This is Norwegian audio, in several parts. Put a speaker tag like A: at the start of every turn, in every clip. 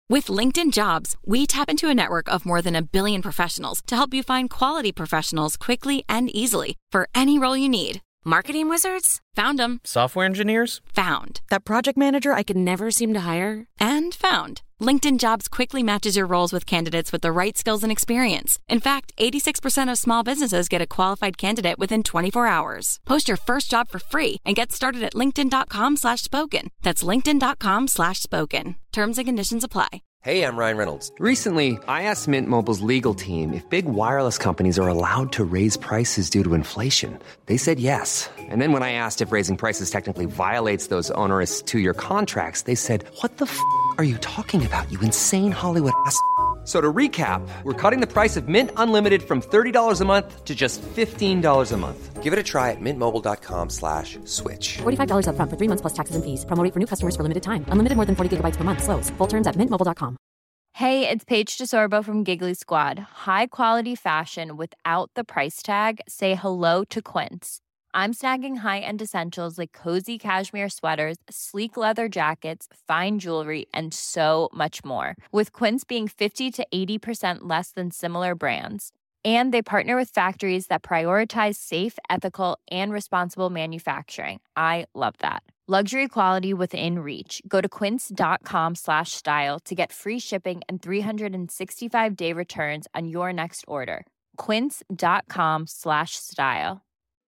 A: With LinkedIn Jobs, we tap into a network of more than 1 billion professionals to help you find quality professionals quickly and easily for any role you need. Marketing wizards? Found them.
B: Software engineers?
A: Found. That project manager I could never seem to hire? And found. LinkedIn Jobs quickly matches your roles with candidates with the right skills and experience. In fact, 86% of small businesses get a qualified candidate within 24 hours. Post your first job for free and get started at linkedin.com/spoken. That's linkedin.com/spoken. Terms and conditions apply.
C: Hey, I'm Ryan Reynolds. Recently, I asked Mint Mobile's legal team if big wireless companies are allowed to raise prices due to inflation. They said yes. And then when I asked if raising prices technically violates those onerous two-year contracts, they said, "What the f*** are you talking about, you insane Hollywood ass?" So to recap, we're cutting the price of Mint Unlimited from $30 a month to just $15 a month. Give it a try at mintmobile.com/switch.
D: $45 up front for 3 months plus taxes and fees. Promo rate for new customers for limited time. Unlimited more than 40 gigabytes per month. Slows full terms at mintmobile.com.
E: Hey, it's Paige DeSorbo from Giggly Squad. High quality fashion without the price tag. Say hello to Quince. I'm snagging high-end essentials like cozy cashmere sweaters, sleek leather jackets, fine jewelry, and so much more. With Quince being 50 to 80% less than similar brands. And they partner with factories that prioritize safe, ethical, and responsible manufacturing. I love that. Luxury quality within reach. Go to quince.com/style to get free shipping and 365-day returns on your next order. Quince.com/style.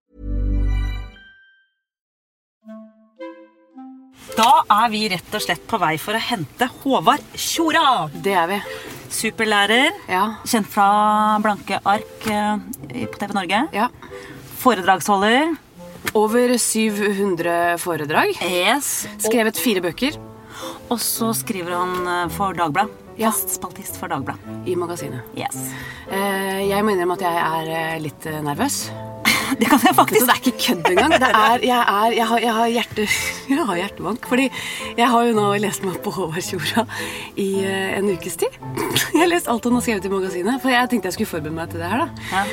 F: Da vi rett og slett på vei for å hente Håvard Tjora.
G: Det vi.
F: Superlærer,
G: Ja.
F: kjent fra blanke ark på TV Norge.
G: Ja.
F: Foredragsholder.
G: Over 700 foredrag.
F: Yes.
G: Skrevet 4 bøker.
F: Og så skriver han for Dagbladet.
G: Ja.
F: Fast spaltist for Dagbladet.
G: I magasinet.
F: Yes.
G: Jeg må innrømme at jeg er litt nervøs.
F: Det kan jeg faktisk.
G: Så det ikke kødd engang. Jeg har hjertebank. Fordi jeg har jo nå lest meg opp på Håvard Tjora i en ukes tid. Jeg har lest alt han har skrevet i magasinet, for jeg tenkte jeg skulle forberede meg til det her da.
F: Ja.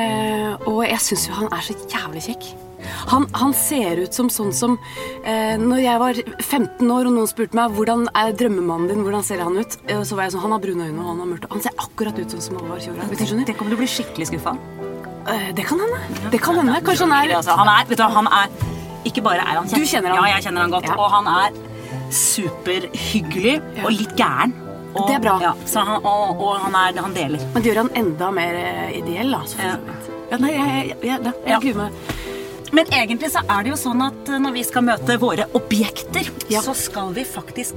G: Og jeg synes jo han er så jævlig kjekk. Han ser ut som sånn som når jeg var 15 år og noen spurte meg hvordan er drømmemannen din, hvordan ser han ut, så var jeg sånn, han har brune øyne og han har mørkt. Han ser akkurat ut som Håvard Tjora.
F: Det kommer du bli skikkelig skuffet.
G: Det kan hende. Kanskje han er...
F: Han er ikke bare er han kjent.
G: Du kjenner han.
F: Ja, jeg kjenner han godt. Ja. Og han er superhyggelig og litt gæren. Og,
G: det er bra.
F: Ja, så han deler.
G: Men det gjør han enda mer ideell da. Jeg gruer meg.
F: Men egentlig så er det jo sånn at når vi skal møte våre objekter, så skal vi faktisk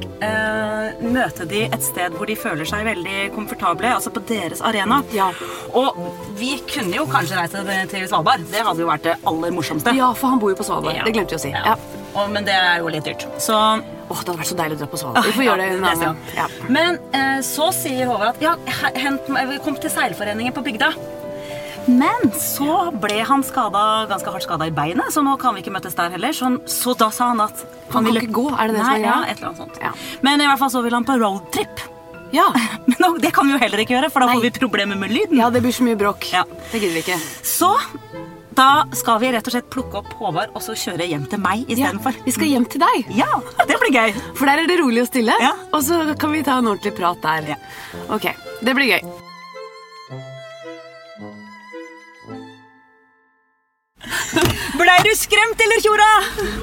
F: møte de et sted hvor de føler seg veldig komfortable, altså på deres arena.
G: Ja.
F: Og vi kunne jo kanskje reise til Svalbard. Det hadde jo vært det aller morsomste.
G: Ja, for han bor jo på Svalbard. Ja. Det glemte jeg å si. Ja.
F: Men det er jo litt dyrt. Så...
G: det hadde vært så deilig å dra på Svalbard. Vi får gjøre det en annen gang. Ja.
F: Men så sier Håvard at vi kom til seilforeningen på bygda. Men så ble han ganske hardt skadet i beinet, så nå kan vi ikke møtes der heller. Så da sa han at
G: han ville ikke gå, er det det som er?
F: Ja, et eller annet sånt. Ja. Men i hvert fall så vil han på roadtrip.
G: Ja.
F: Men det kan vi jo heller ikke gjøre, for da får vi problemer med lyden.
G: Ja, det blir så mye bråk. Ja. Det gidder vi ikke.
F: Så da skal vi rett og slett plukke opp Håvard og så kjøre hjem til meg i stedet for.
G: Vi skal hjem til deg.
F: Ja, det blir gøy.
G: For der er det rolig og stille,
F: ja.
G: Og så kan vi ta en ordentlig prat der.
F: Ja.
G: Ok, det blir gøy.
F: Blei du skremt, eller, Tjora?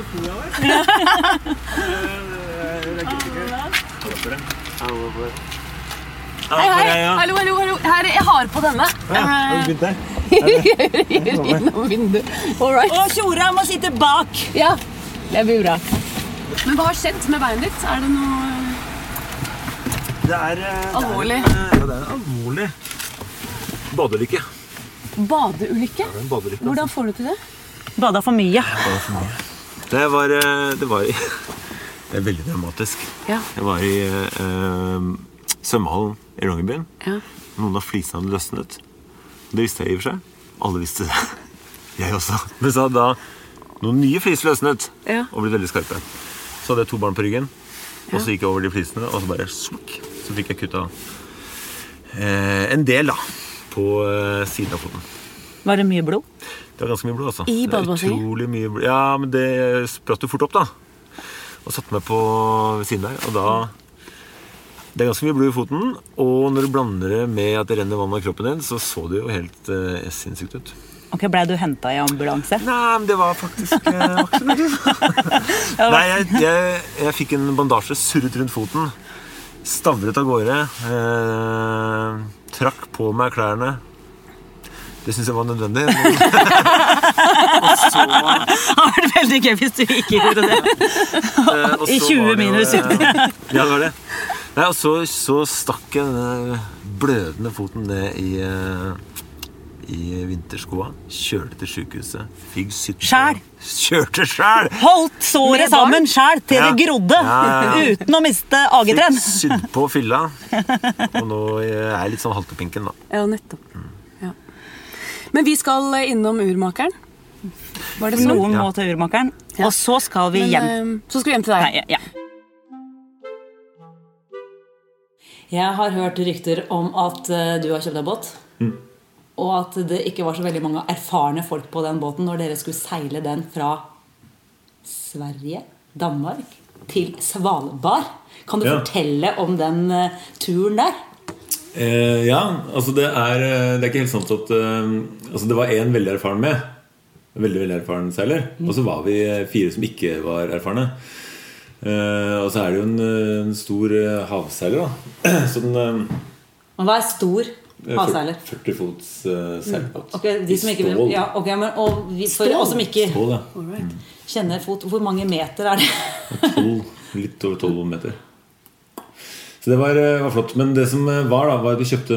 G: Hei. Hallo. Her, jeg har på denne.
H: Har du begynt der?
G: Gjør innom vinduet. All right.
F: Og Tjora må sitte bak.
G: Ja, det blir bra. Men hva har skjedd med beinet ditt? Er det noe...
H: Det er
G: alvorlig?
H: Det er en alvorlig badeulykke.
G: Badeulykke?
H: Ja, det er en badeulykke.
G: Hvordan får du til det?
F: Badet for mye.
H: Det var veldig dramatisk.
G: Ja.
H: Jeg var i svømmehallen i Longyearbyen.
G: Ja.
H: Noen av flisene hadde løsnet. Det visste jeg i og for seg. Alle visste det. Jeg også. Men så hadde da noen nye flis løsnet og ble veldig skarpe. Så hadde jeg 2 barn på ryggen, og så gikk jeg over de flisene, og så bare slukk. Så fikk jeg kuttet en del da, på siden av foten.
F: Var det mye blod?
H: Det var ganske mye blod, altså.
G: I badebassenget?
H: Utrolig mye blod. Ja, men det spratt jo fort opp, da. Og satte meg på ved siden der, og Det ganske mye blod i foten, og når du blander det med at det renner vann av kroppen din, så det jo helt sinnssykt ut.
F: Ok, ble du hentet i ambulanse?
H: Nei, men det var faktisk absolutt. Nei, jeg fikk en bandasje surret rundt foten, stavret av gårde, trakk på meg klærne. Det synes jeg var nødvendig. Og så... Det
F: hadde vært veldig gøy hvis du ikke gjorde det. I 20 minus.
H: Ja, det var det. Nei, og så stakk jeg denne blødende foten ned i vinterskoa, kjørte til sykehuset, fikk kjørte selv!
F: Holdt såret sammen selv til det grodde, uten å miste agetren.
H: Fikk sydd på fylla, og nå jeg litt sånn haltepinken da.
G: Ja, nettopp. Ja. Men vi skal innom urmakeren.
F: Var det noen må til urmakeren, og så skal vi hjem.
G: Så skal vi hjem til deg.
F: Nei, ja. Jeg har hørt rykter om at du har kjøpt deg båt. Og at det ikke var så veldig mange erfarne folk på den båten når dere skulle seile den fra Sverige, Danmark, til Svalbard. Kan du fortelle om den turen der?
H: Ja, altså det er ikke helt sånn at altså det var en veldig erfaren med. Veldig erfaren seiler. Og så var vi 4 som ikke var erfarne. Og så det jo en stor havseiler da. Så den,
F: hva stor havseiler?
H: 40 fots seilbåt.
F: Okay, de som ikke vil, ja, okay, men, og for oss som ikke kjenner fot, hvor mange meter det?
H: Litt over 12 meter. Så det var flott. Men det som var da, var at vi kjøpte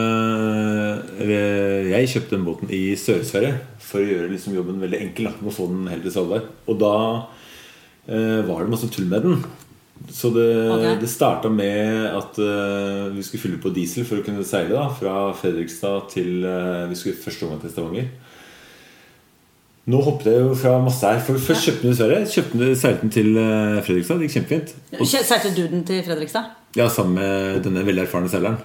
H: jeg kjøpte den båten i Sør-Sverige for å gjøre liksom jobben veldig enkel da, med å få den helt til Svalbard. Og da var det masse tull med den. Så det startet med at vi skulle fylle på diesel for å kunne seile da, fra Fredrikstad til vi skulle første omgang til Stavanger. Nå hoppet jeg jo fra masse her. For først kjøpte den i Sverige, seilte den til Fredrikstad. Det gikk kjempefint.
F: Seilte du den til Fredrikstad?
H: Ja, sammen med denne veldig erfarne seileren.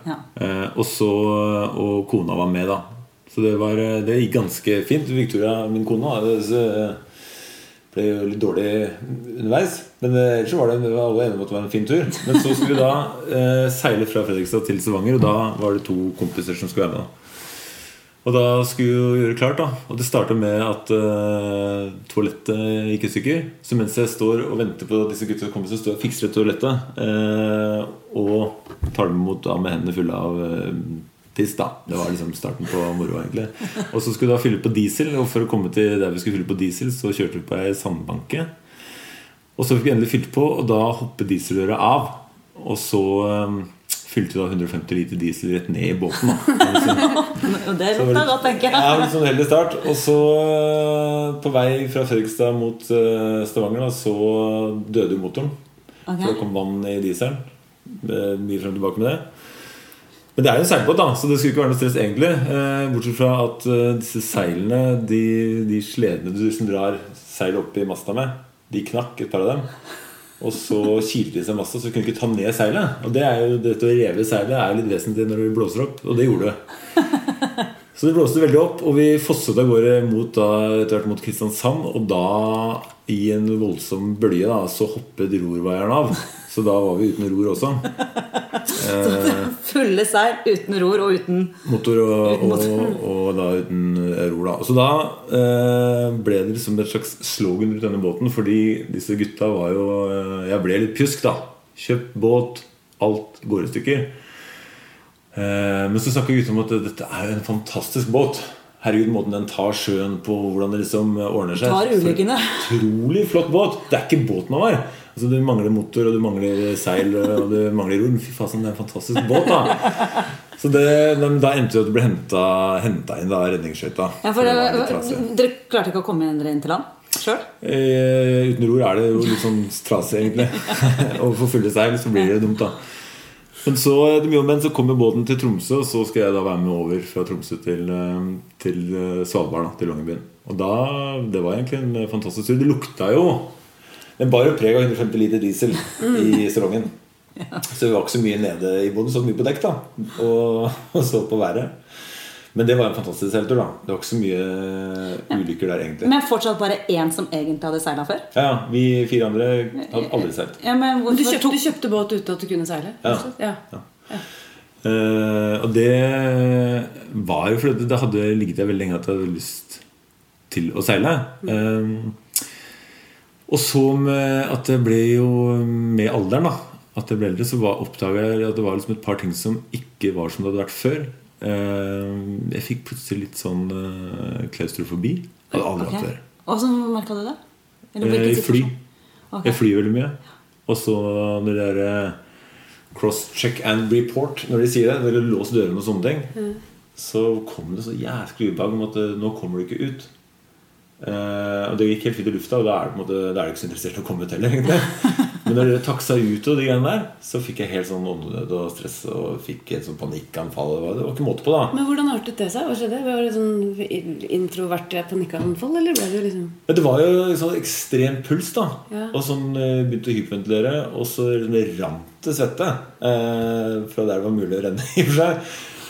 H: Og kona var med da. Så det gikk ganske fint. Victoria, min kona, ble jo litt dårlig underveis. Men ellers var det alle enige om at det var en fin tur. Men så skulle vi da seile fra Fredrikstad til Stavanger, og da var det 2 kompiser som skulle være med da. Og da skulle vi gjøre klart da. Og det startet med at toalettet gikk i stykker. Så mens jeg står og venter på disse gutta kommer, så står jeg og fikser toalettet og tar dem imot da, med hendene fulle av tiss da. Det var liksom starten på moro egentlig. Og så skulle vi da fylle på diesel. Og for å komme til der vi skulle fylle på diesel, så kjørte vi på en sandbanke. Og så fikk vi endelig fylt på, og da hoppet dieselrøret av. Og så fylte vi da 150 liter diesel rett ned i båten da.
F: Det lukta godt, tenker jeg.
H: Ja, litt sånn heldig start. Og så på vei fra Fredrikstad mot Stavanger da, så døde jo motoren. For det kom vann i dieselen. Mye frem og tilbake med det. Men det jo en seilbåt da, så det skulle ikke være noe stress egentlig. Bortsett fra at disse seilene, de sledene du som drar seil opp i masta med, de knakk et par av dem. Og så kilte de seg masse, så kunne de ikke ta ned seilet. Og det jo, dette å reve seilet litt vesentlig når du blåser opp, og det gjorde det. Så det blåste veldig opp, og vi fosset av gårde etter hvert mot Kristiansand. Og da, i en voldsom bølge da, så hoppet rorveieren av. Så da var vi uten ror også.
F: Fulle seil, uten ror og uten
H: motor og da uten ror da. Så da ble det liksom et slags slogan rundt denne båten, fordi disse gutta var jo, jeg ble litt pjusk da. Kjøpt båt, alt går i stykker. Men så snakket gutta om at dette jo en fantastisk båt. Herregud, måten den tar sjøen på, hvordan det liksom ordner seg.
F: Tar ulykkene.
H: Utrolig flott båt. Det ikke båten man var. Altså, du mangler motor, og du mangler seil, og du mangler ror. Fy faen, det en fantastisk båt da. Så da endte vi at det ble hentet inn da, redningsskøyta.
F: Ja, for dere klarte ikke å komme inn til land selv?
H: Uten ror det jo litt sånn trasig egentlig. Og for fulle seil så blir det dumt da. Men så, så kom båten til Tromsø, og så skal jeg da være med over fra Tromsø til Svalbard da, til Longyearbyen. Og da, det var egentlig en fantastisk tur. Det lukta jo, den bar jo preg av 150 liter diesel i salongen. Så vi var ikke så mye nede i båten, så mye på dekk da, og så på været. Men det var en fantastisk seiltur da. Det var ikke så mye ulykker der egentlig.
F: Men fortsatt bare en som egentlig hadde seilet før?
H: Ja, vi 4 andre hadde aldri seilt.
F: Ja, men
G: Du kjøpte båt uten at du kunne seile?
H: Ja. Og det var jo fordi det hadde ligget der veldig lenge at jeg hadde lyst til å seile. Og så med at det ble jo med alderen da, at det ble eldre, så oppdaget jeg at det var liksom et par ting som ikke var som det hadde vært før. Jeg fikk plutselig litt sånn klaustrofobi. Hadde aldri hatt før.
F: Og så merket du det?
H: Jeg flyr veldig mye. Og så når det der cross-check and report, når de sier det, når de låser dørene og sånne ting, så kom det så jævlig ubehag om at nå kommer du ikke ut. Og det gikk helt fint i lufta, og da er det ikke så interessert å komme ut heller egentlig. Men når det taksa ut og de greiene der, så fikk jeg helt sånn åndenød og stress og fikk et sånn panikkanfall. Det var ikke måte på da.
G: Men hvordan artet det seg? Hva skjedde? Var det sånn introvert panikkanfall, eller ble det liksom?
H: Det var jo sånn ekstrem puls da. Og sånn begynte å hyperventilere, og så rant det svette fra der det var mulig å renne i for seg.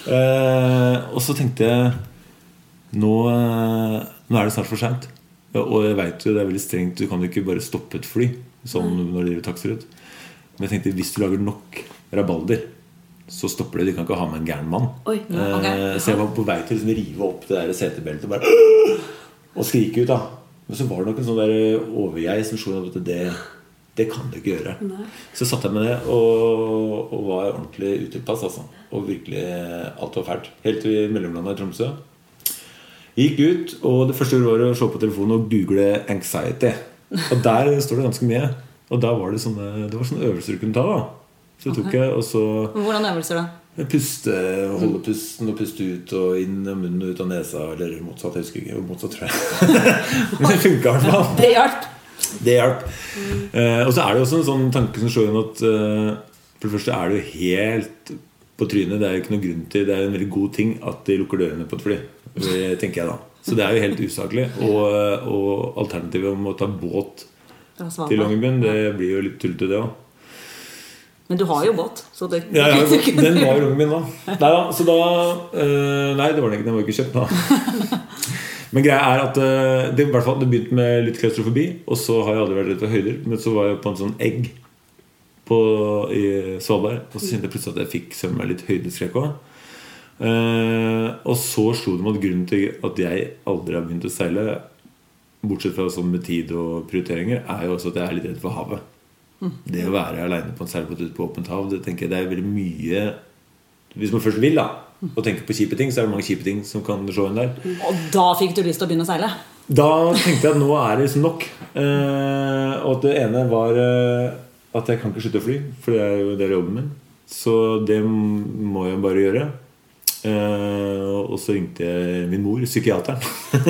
H: Og så tenkte jeg nå er det snart for sent. Og jeg vet jo det er veldig strengt. Du kan jo ikke bare stoppe et fly sånn når de takser ut. Men jeg tenkte hvis du lager nok rabalder, så stopper det. De kan ikke ha med en gæren mann. Så jeg var på vei til å liksom rive opp det der setebeltet og bare og skrike ut da. Men så var det nok en sånn der overjeg som så at det kan du ikke gjøre. Så satte jeg meg ned og var ordentlig utilpass altså. Og virkelig alt var fælt. Helt i mellomlandet i Tromsø. Gikk ut, og det første var å se på telefonen og google anxiety. Og der står det ganske mye. Og da var det sånne øvelser du kunne ta da. Så tok jeg, og så
F: hvordan øvelser da?
H: Puste, holde pusten og puste ut og inn av munnen og ut av nesa. Eller motsatt, jeg husker ikke, motsatt tror jeg. Men det funket i hvert fall. Det hjalp. Og så er det også en sånn tanke som slår inn at for det første er det jo helt på trynet. Det er jo ikke noe grunn til. Det er en veldig god ting at de lukker dørene på et fly, tenker jeg da. Så det er jo helt usaklig. Og alternativet om å ta båt til Longyearbyen, det blir jo litt tullete det også.
F: Men du har jo båt, så det
H: ja, den var jo Longyearbyen da. Nei, så da nei, det var den ikke, den var ikke kjøpt da. Men greia er at det, i hvert fall, det begynte med litt klaustrofobi. Og så har jeg aldri vært redd for høyder. Men så var jeg på en sånn egg i Svalbard, og så kjente jeg plutselig at jeg fikk sømme meg litt høydeskrekk også. Og så slo det meg grunnen til at jeg aldri har begynt å seile, bortsett fra sånn med tid og prioriteringer, er jo også at jeg er litt redd for havet. Det å være alene på en seilbåt ute på åpent hav, det tenker jeg det er veldig mye. Hvis man først vil da og tenker på kjipe ting, så er det mange kjipe ting som kan slå inn der.
F: Og da fikk du lyst til å begynne å seile?
H: Da tenkte jeg at nå er det liksom nok. Og at det ene var at jeg kan ikke slutte å fly, for det er jo det jobben min. Så det må jeg bare gjøre. Og så ringte jeg min mor, psykiateren.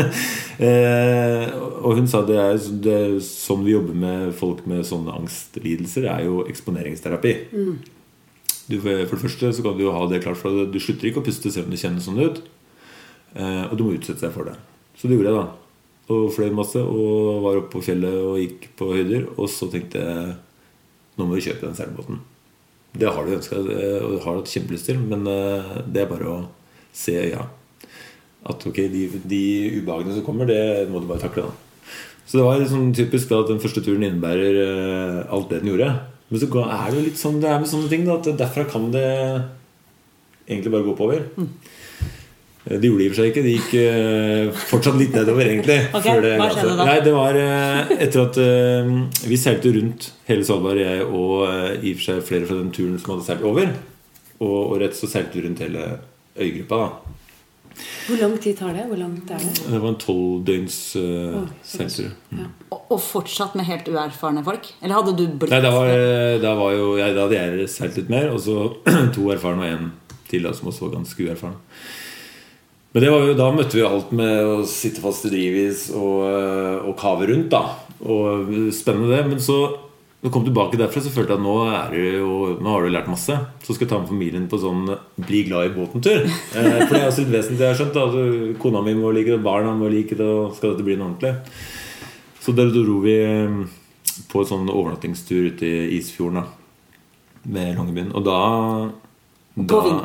H: Og hun sa det er sånn vi jobber med folk med sånne angstlidelser, er jo eksponeringsterapi. For det første så kan du jo ha det klart, for du slutter ikke å puste selv om det kjennes sånn ut, og du må utsette deg for det. Så det gjorde jeg da, og fløy masse og var oppe på fjellet og gikk på høyder. Og så tenkte jeg, nå må vi kjøpe den seilbåten. Det har du ønsket, og det har du hatt kjempelyst til, men det er bare å se øya at ok, de ubehagene som kommer, det må du bare takle da. Så det var sånn typisk da, at den første turen innebærer alt det den gjorde. Men så er det jo litt sånn det er med sånne ting da, at derfra kan det egentlig bare gå oppover. Det gjorde de i og for seg ikke. Det gikk fortsatt litt nedover egentlig.
F: Ok, hva skjedde da?
H: Nei, det var etter at vi seilte rundt hele Svalbard, jeg og i og for seg flere fra den turen som hadde seilt over. Og rett så seilte vi rundt hele øygruppa da.
G: Hvor lang tid tar det? Hvor langt er det?
H: Det var en 12 døgns seiltur.
F: Og fortsatt med helt uerfarne folk? Eller hadde du blitt?
H: Nei, da hadde jeg seilt litt mer. Og så 2 erfarne og 1 til da, som også var ganske uerfarne. Men det var jo, da møtte vi alt med å sitte fast i drivis og kave rundt da. Og spennende det. Men så når jeg kom tilbake derfra, så følte jeg at nå har du lært masse. Så skal jeg ta med familien på sånn bli glad i båten-tur. For det er også litt vesentlig, jeg har skjønt da, kona mi må like det, barna må like det, og skal dette bli noe ordentlig. Så der dro vi på en sånn overnattingstur ute i Isfjorden da, med Longyearbyen. Og da
F: på vinteren?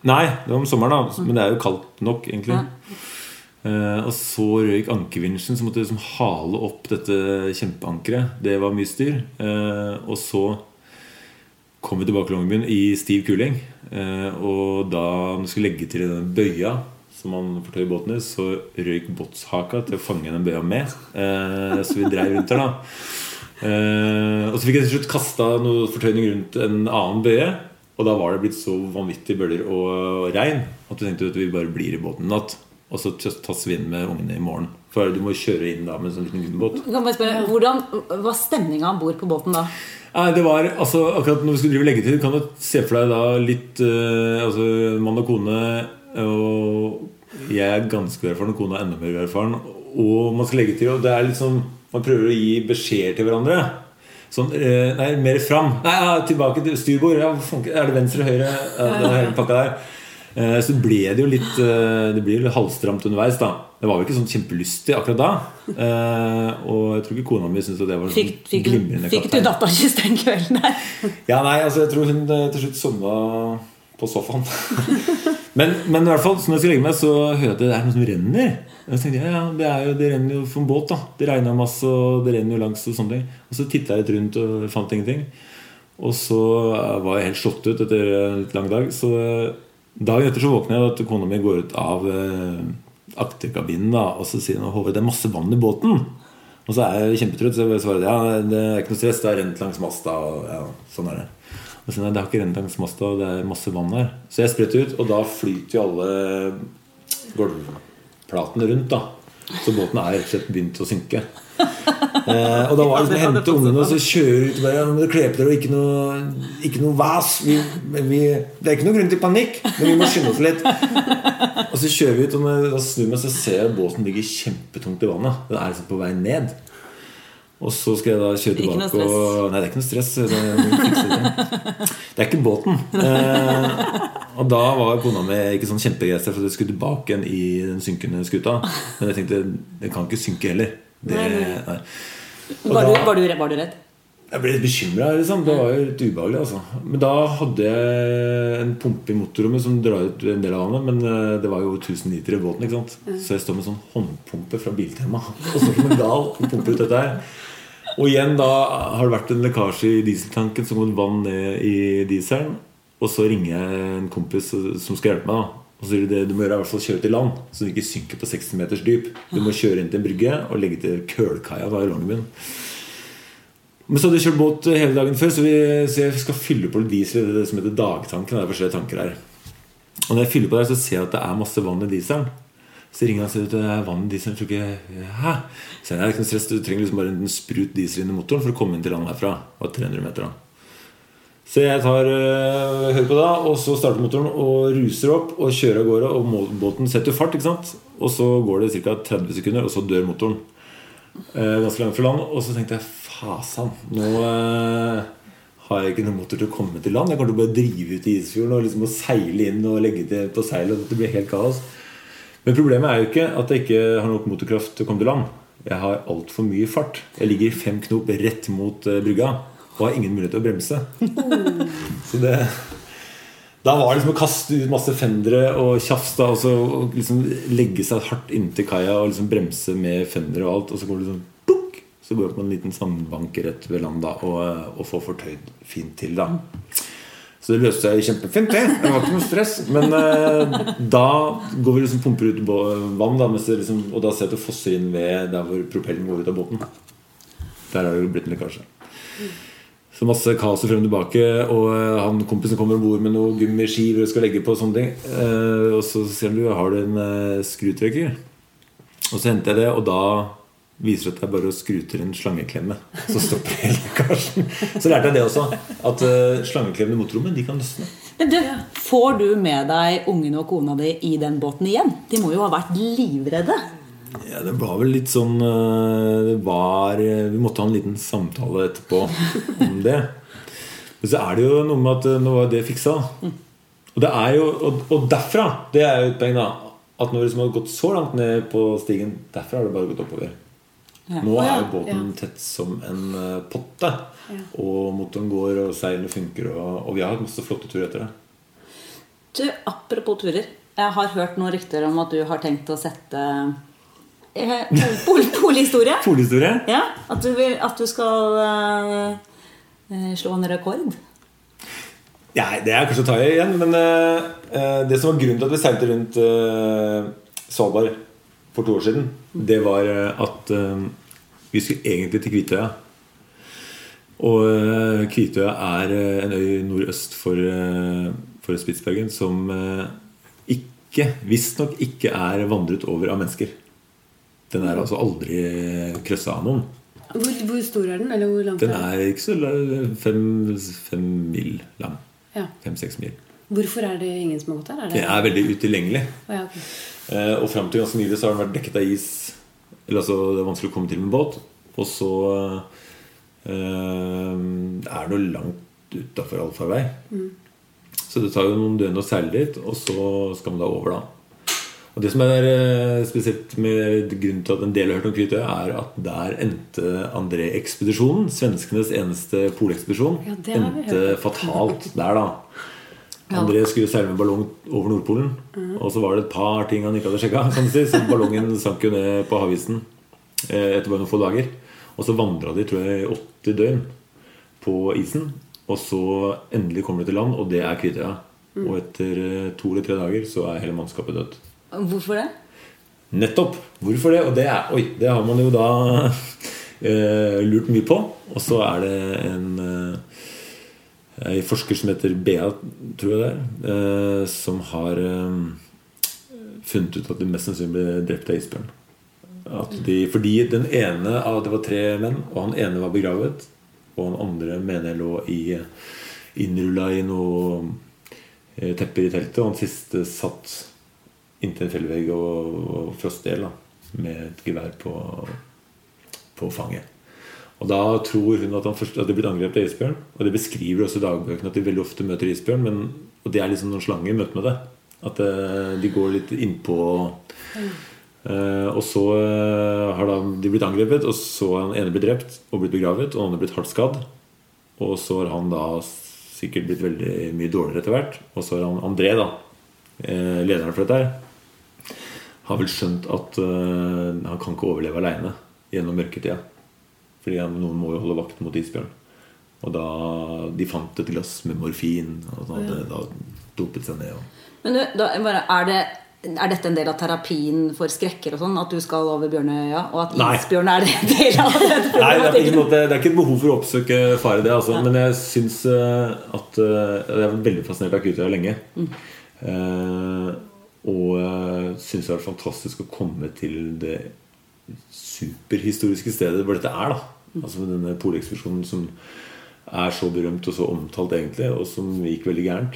H: Nei, det var om sommeren da, men det jo kaldt nok egentlig. Og så røyk ankervinsjen, så måtte jeg liksom hale opp dette kjempeankeret. Det var mye styr. Og så kom vi tilbake til Longyearbyen i stiv kuling. Og da man skulle legge til den bøya som man fortøyer båten i, så røyk båtshaka til å fange den bøya med. Så vi drev rundt der da. Og så fikk jeg til slutt kastet noe fortøyning rundt en annen bøye. Og da var det blitt så vanvittig bølger og regn at du tenkte at vi bare blir i båten en natt. Og så tas vi inn med ungene i morgen. For du må kjøre inn da med en sånn liten båt.
F: Kan bare spørre, hvordan var stemningen om bord på båten da?
H: Det var, altså akkurat når vi skulle drive leggetid, kan du se for deg da litt altså mann og kone, og jeg ganske erfaren, og kone enda mer erfaren, og man skal legge til, og det litt sånn, man prøver å gi beskjed til hverandre. Sånn, nei, mer fram. Nei, tilbake til styrbord. Ja, det venstre, høyre? Den hele pakka der. Så ble det jo litt det ble litt halvstramt underveis da. Det var jo ikke sånn kjempelystig akkurat da. Og jeg tror ikke kona mi syntes at det var sånn glimrende.
F: Fikk du datakyss den kvelden der?
H: Ja, nei, altså jeg tror hun til slutt sovna på sofaen. men i hvert fall, så når jeg skal legge meg, så hører jeg at det noe som renner. Og så tenkte jeg, ja, det renner jo for en båt da. Det regnet masse, og det renner jo langs og sånne ting. Og så tittet jeg litt rundt og fant ingenting. Og så var jeg helt slått ut etter en litt lang dag. Så dagen etter så våkner jeg at kona mi går ut av akterkabinen da, og så sier hun, Håvard, det masse vann i båten. Og så jeg kjempetrøtt, så jeg svarer, ja, det ikke noe stress, det har rent langs masta, og ja, sånn det. Og så nei, det har ikke rent langs masta, det masse vann her. Så jeg spretter ut, og da flyter jo alle gulvplatene rundt da. Så båten rett og slett begynt å synke. Og da var det liksom å hente ungene og så kjøre ut bare, ja, men det kleper og ikke noe vas det ikke noe grunn til panikk, men vi må skynde oss litt. Og så kjører vi ut, og når jeg snur meg så ser jeg at båten ligger kjempetungt i vannet. Den liksom på vei ned. Og så skal jeg da kjøre tilbake og, nei, det ikke noe stress, det ikke båten. Og da var kona mi ikke sånn kjempegeistet for at jeg skulle tilbake igjen i den synkende skuta. Men jeg tenkte, det kan ikke synke heller. Nei.
F: Var du redd?
H: Jeg ble litt bekymret liksom. Det var jo litt ubehagelig altså. Men da hadde jeg en pumpe i motorrommet som drar ut en del av vannet. Men det var jo 1000 liter i båten, ikke sant? Så jeg står med sånn håndpumpe fra Biltema og så som en gal og pumper ut dette her. Og igjen da har det vært en lekkasje i dieseltanken som går vann ned i dieselen. Og så ringer jeg en kompis som skal hjelpe meg da. Og så sier de, du må gjøre i hvert fall kjøre til land, så du ikke synker på 60 meters dyp. Du må kjøre inn til en brygge og legge til kølkaia da i Longyearbyen. Men så hadde jeg kjørt båt hele dagen før, så jeg skal fylle på litt diesel i det som heter dagtanken. Det forskjellige tanker her. Og når jeg fyller på der, så ser jeg at det masse vann i dieselen. Så ringer han og sier at det vann i dieselen. Jeg tror ikke, hæ? Så jeg ikke noe stress, du trenger liksom bare en sprut diesel inn i motoren for å komme inn til land herfra. Det var 300 meter da. Så jeg hører på da, og så starter motoren og ruser opp og kjører av gårde, og båten setter fart, ikke sant? Og så går det cirka 30 sekunder, og så dør motoren ganske langt fra land. Og så tenkte jeg, fasan, nå har jeg ikke noen motor til å komme til land. Jeg kommer til å bare drive ut i Isfjorden og liksom å seile inn og legge til på seil, og det blir helt kaos. Men problemet jo ikke at jeg ikke har nok motorkraft til å komme til land. Jeg har alt for mye fart. Jeg ligger i 5 knop rett mot brygga og har ingen mulighet til å bremse. Så det da var det liksom å kaste ut masse fendere og tjafs da, og liksom legge seg hardt inntil kaia og liksom bremse med fendere og alt. Og så går det sånn buk, så går det på en liten sandbank rett ved land da, og får fortøyd fint til da. Så det løste seg kjempefint det var ikke noe stress. Men da går vi liksom pumper ut vann da, liksom, og da ser jeg at det fosser inn ved der hvor propellen går ut av båten. Der har det blitt en lekkasje. Så masse kaos frem og tilbake. Og han kompisen kommer ombord med noe gummiskiver og skal legge på og sånne ting. Og så sier han, har du en skrutrekker? Og så henter jeg det, og da viser det at jeg bare skruter en slangeklemme, så stopper hele lekkasjen. Så lærte jeg det også, at slangeklemmene i motorrommet, de kan løsne.
F: Men du, får du med deg ungen og kona di i den båten igjen? De må jo ha vært livredde.
H: Ja, det var vel litt sånn vi måtte ha en liten samtale etterpå om det. Men så det jo noe med at nå var det fiksa. Og det jo, og derfra, det jo et poeng da, at når vi liksom har gått så langt ned på stigen, derfra har det bare gått oppover. Nå jo båten tett som en potte, og motoren går og seilene funker, og vi har hatt masse flotte turer etter det.
F: Du, apropos turer. Jeg har hørt noen rykter om at du har tenkt å sette polhistorie.
H: Polhistorie?
F: Ja, at du skal slå en rekord.
H: Ja, det kanskje å ta igjen. Men det som var grunnen til at vi seilte rundt Svalbard for 2 år siden, det var at vi skulle egentlig til Kvitøya. Og Kvitøya en øy nordøst for Spitsbergen som visstnok ikke vandret over av mennesker. Den altså aldri krøsset av noen.
G: Hvor stor den? Eller hvor langt
H: den ikke så 5 mil lang.
G: Ja.
H: 5-6 mil.
G: Hvorfor det ingen som har gått der?
H: Det veldig utilgjengelig.
G: Ja, okay.
H: Og frem til ganske nylig så har den vært dekket av is. Eller altså, det vanskelig å komme til med båt. Og så det noe langt utenfor allfarvei. Så det tar jo noen døgn å seile dit, og så skal man da over da. Og det som spesielt med grunnen til at en del har hørt om Kvitøya, at der endte André-ekspedisjonen, svenskenes eneste polekspedisjon, endte fatalt der da. André skulle seile med ballong over Nordpolen, og så var det et par ting han ikke hadde sjekket, kan du si. Så ballongen sank jo ned på havisen etter bare noen få dager. Og så vandret de, tror jeg, 80 døgn på isen. Og så endelig kommer de til land, og det Kvitøya. Og etter 2 eller 3 dager så hele mannskapet dødt.
F: Hvorfor det?
H: Nettopp, hvorfor det? Og det det har man jo da lurt mye på. Og så det en forsker som heter Bea, tror jeg det som har funnet ut at de mest sannsynlig ble drept av isbjørn. Fordi den ene det var 3 menn, og han ene var begravet, og han andre mener jeg lå innrullet i noe tepper i teltet, og han siste satt inntil en fjellvegg og frostdel med et gevær på fanget. Og da tror hun at det blitt angrepet av isbjørn, og det beskriver også dagbøkene at de veldig ofte møter isbjørn, og det liksom noen slanger i møte med det, at de går litt innpå og så har de blitt angrepet, og så har han ene blitt drept og blitt begravet, og han har blitt hardt skadd, og så har han da sikkert blitt veldig mye dårligere etter hvert, og så har han André da, lederen for dette her, har vel skjønt at han kan ikke overleve alene gjennom mørketida, fordi noen må jo holde vakt mot isbjørn. Og da de fant et glass med morfin, og så hadde da dopet seg ned.
F: Men dette en del av terapien for skrekker og sånn, at du skal over Bjørnøya, og at isbjørn en del av det?
H: Nei, det ikke et behov for å oppsøke fare det, altså. Men jeg synes at jeg var veldig fascinert av Kvitøya lenge. Og synes det var fantastisk å komme til det superhistoriske stedet hvor dette da. Altså denne polekspedisjonen som så berømt og så omtalt egentlig, og som gikk veldig gærent.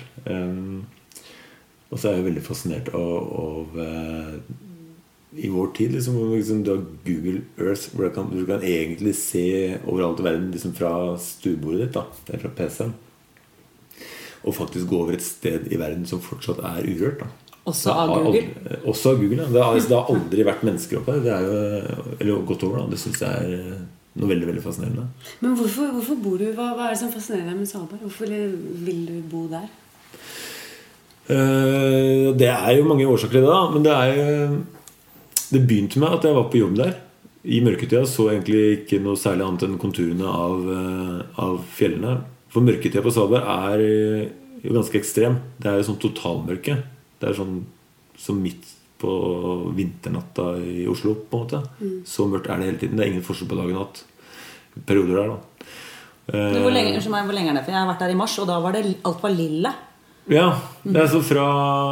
H: Og så jeg veldig fascinert av i vår tid liksom, du har Google Earth hvor du kan egentlig se overalt i verden liksom fra stuebordet ditt da, det fra PC-en, og faktisk gå over et sted i verden som fortsatt urørt da.
F: Også av Google?
H: Også av Google, ja. Det har aldri vært mennesker oppe. Det jo eller gått over da. Det synes jeg noe veldig, veldig fascinerende.
G: Men hvorfor bor du? Hva det som fascinerer deg med Svalbard? Hvorfor vil du bo der?
H: Det jo mange årsaker til det da. Men det begynte med at jeg var på jobb der. I mørketida så egentlig ikke noe særlig annet enn konturene av fjellene. For mørketida på Svalbard jo ganske ekstrem. Det jo sånn totalmørke. Det sånn som midt på vinternatta i Oslo på en måte. Så mørkt det hele tiden. Det ingen forskjell på dag og natt. Perioder der da.
F: Hvor lenge det? For jeg har vært der i mars, og da var alt var lilla.
H: Ja, det så fra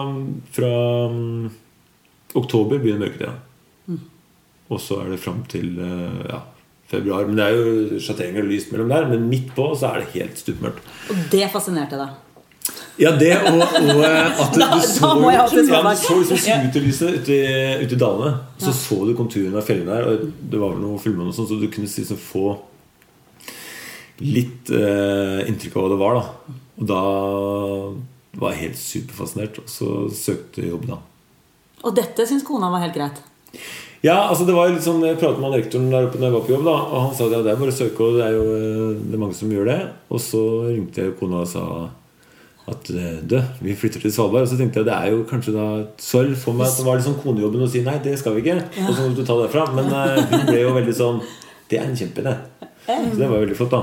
H: oktober begynner mørketida. Og så det frem til februar. Men det jo sjatteringer og lyst mellom der. Men midt på så det helt stupmørkt.
F: Og det fascinerte deg?
H: Ja, det og at du så liksom sytelyset ute i dalene. Så du konturen av fjellene der, og det var noe fullmåne og sånn, så du kunne liksom få litt inntrykk av hva det var da. Og da var jeg helt superfascinert, og så søkte jeg jobb da.
F: Og dette synes kona var helt greit?
H: Ja, altså det var litt sånn, jeg pratet med rektoren der oppe når jeg var på jobb da, og han sa det bare å søke, og det jo det mange som gjør det. Og så ringte jeg kona og sa at vi flytter til Svalbard. Og så tenkte jeg det jo kanskje da sorg for meg at det var litt sånn konejobben å si nei, det skal vi ikke, og så må du ta det fra. Men hun ble jo veldig sånn, det en kjempeidé. Så det var veldig flott da.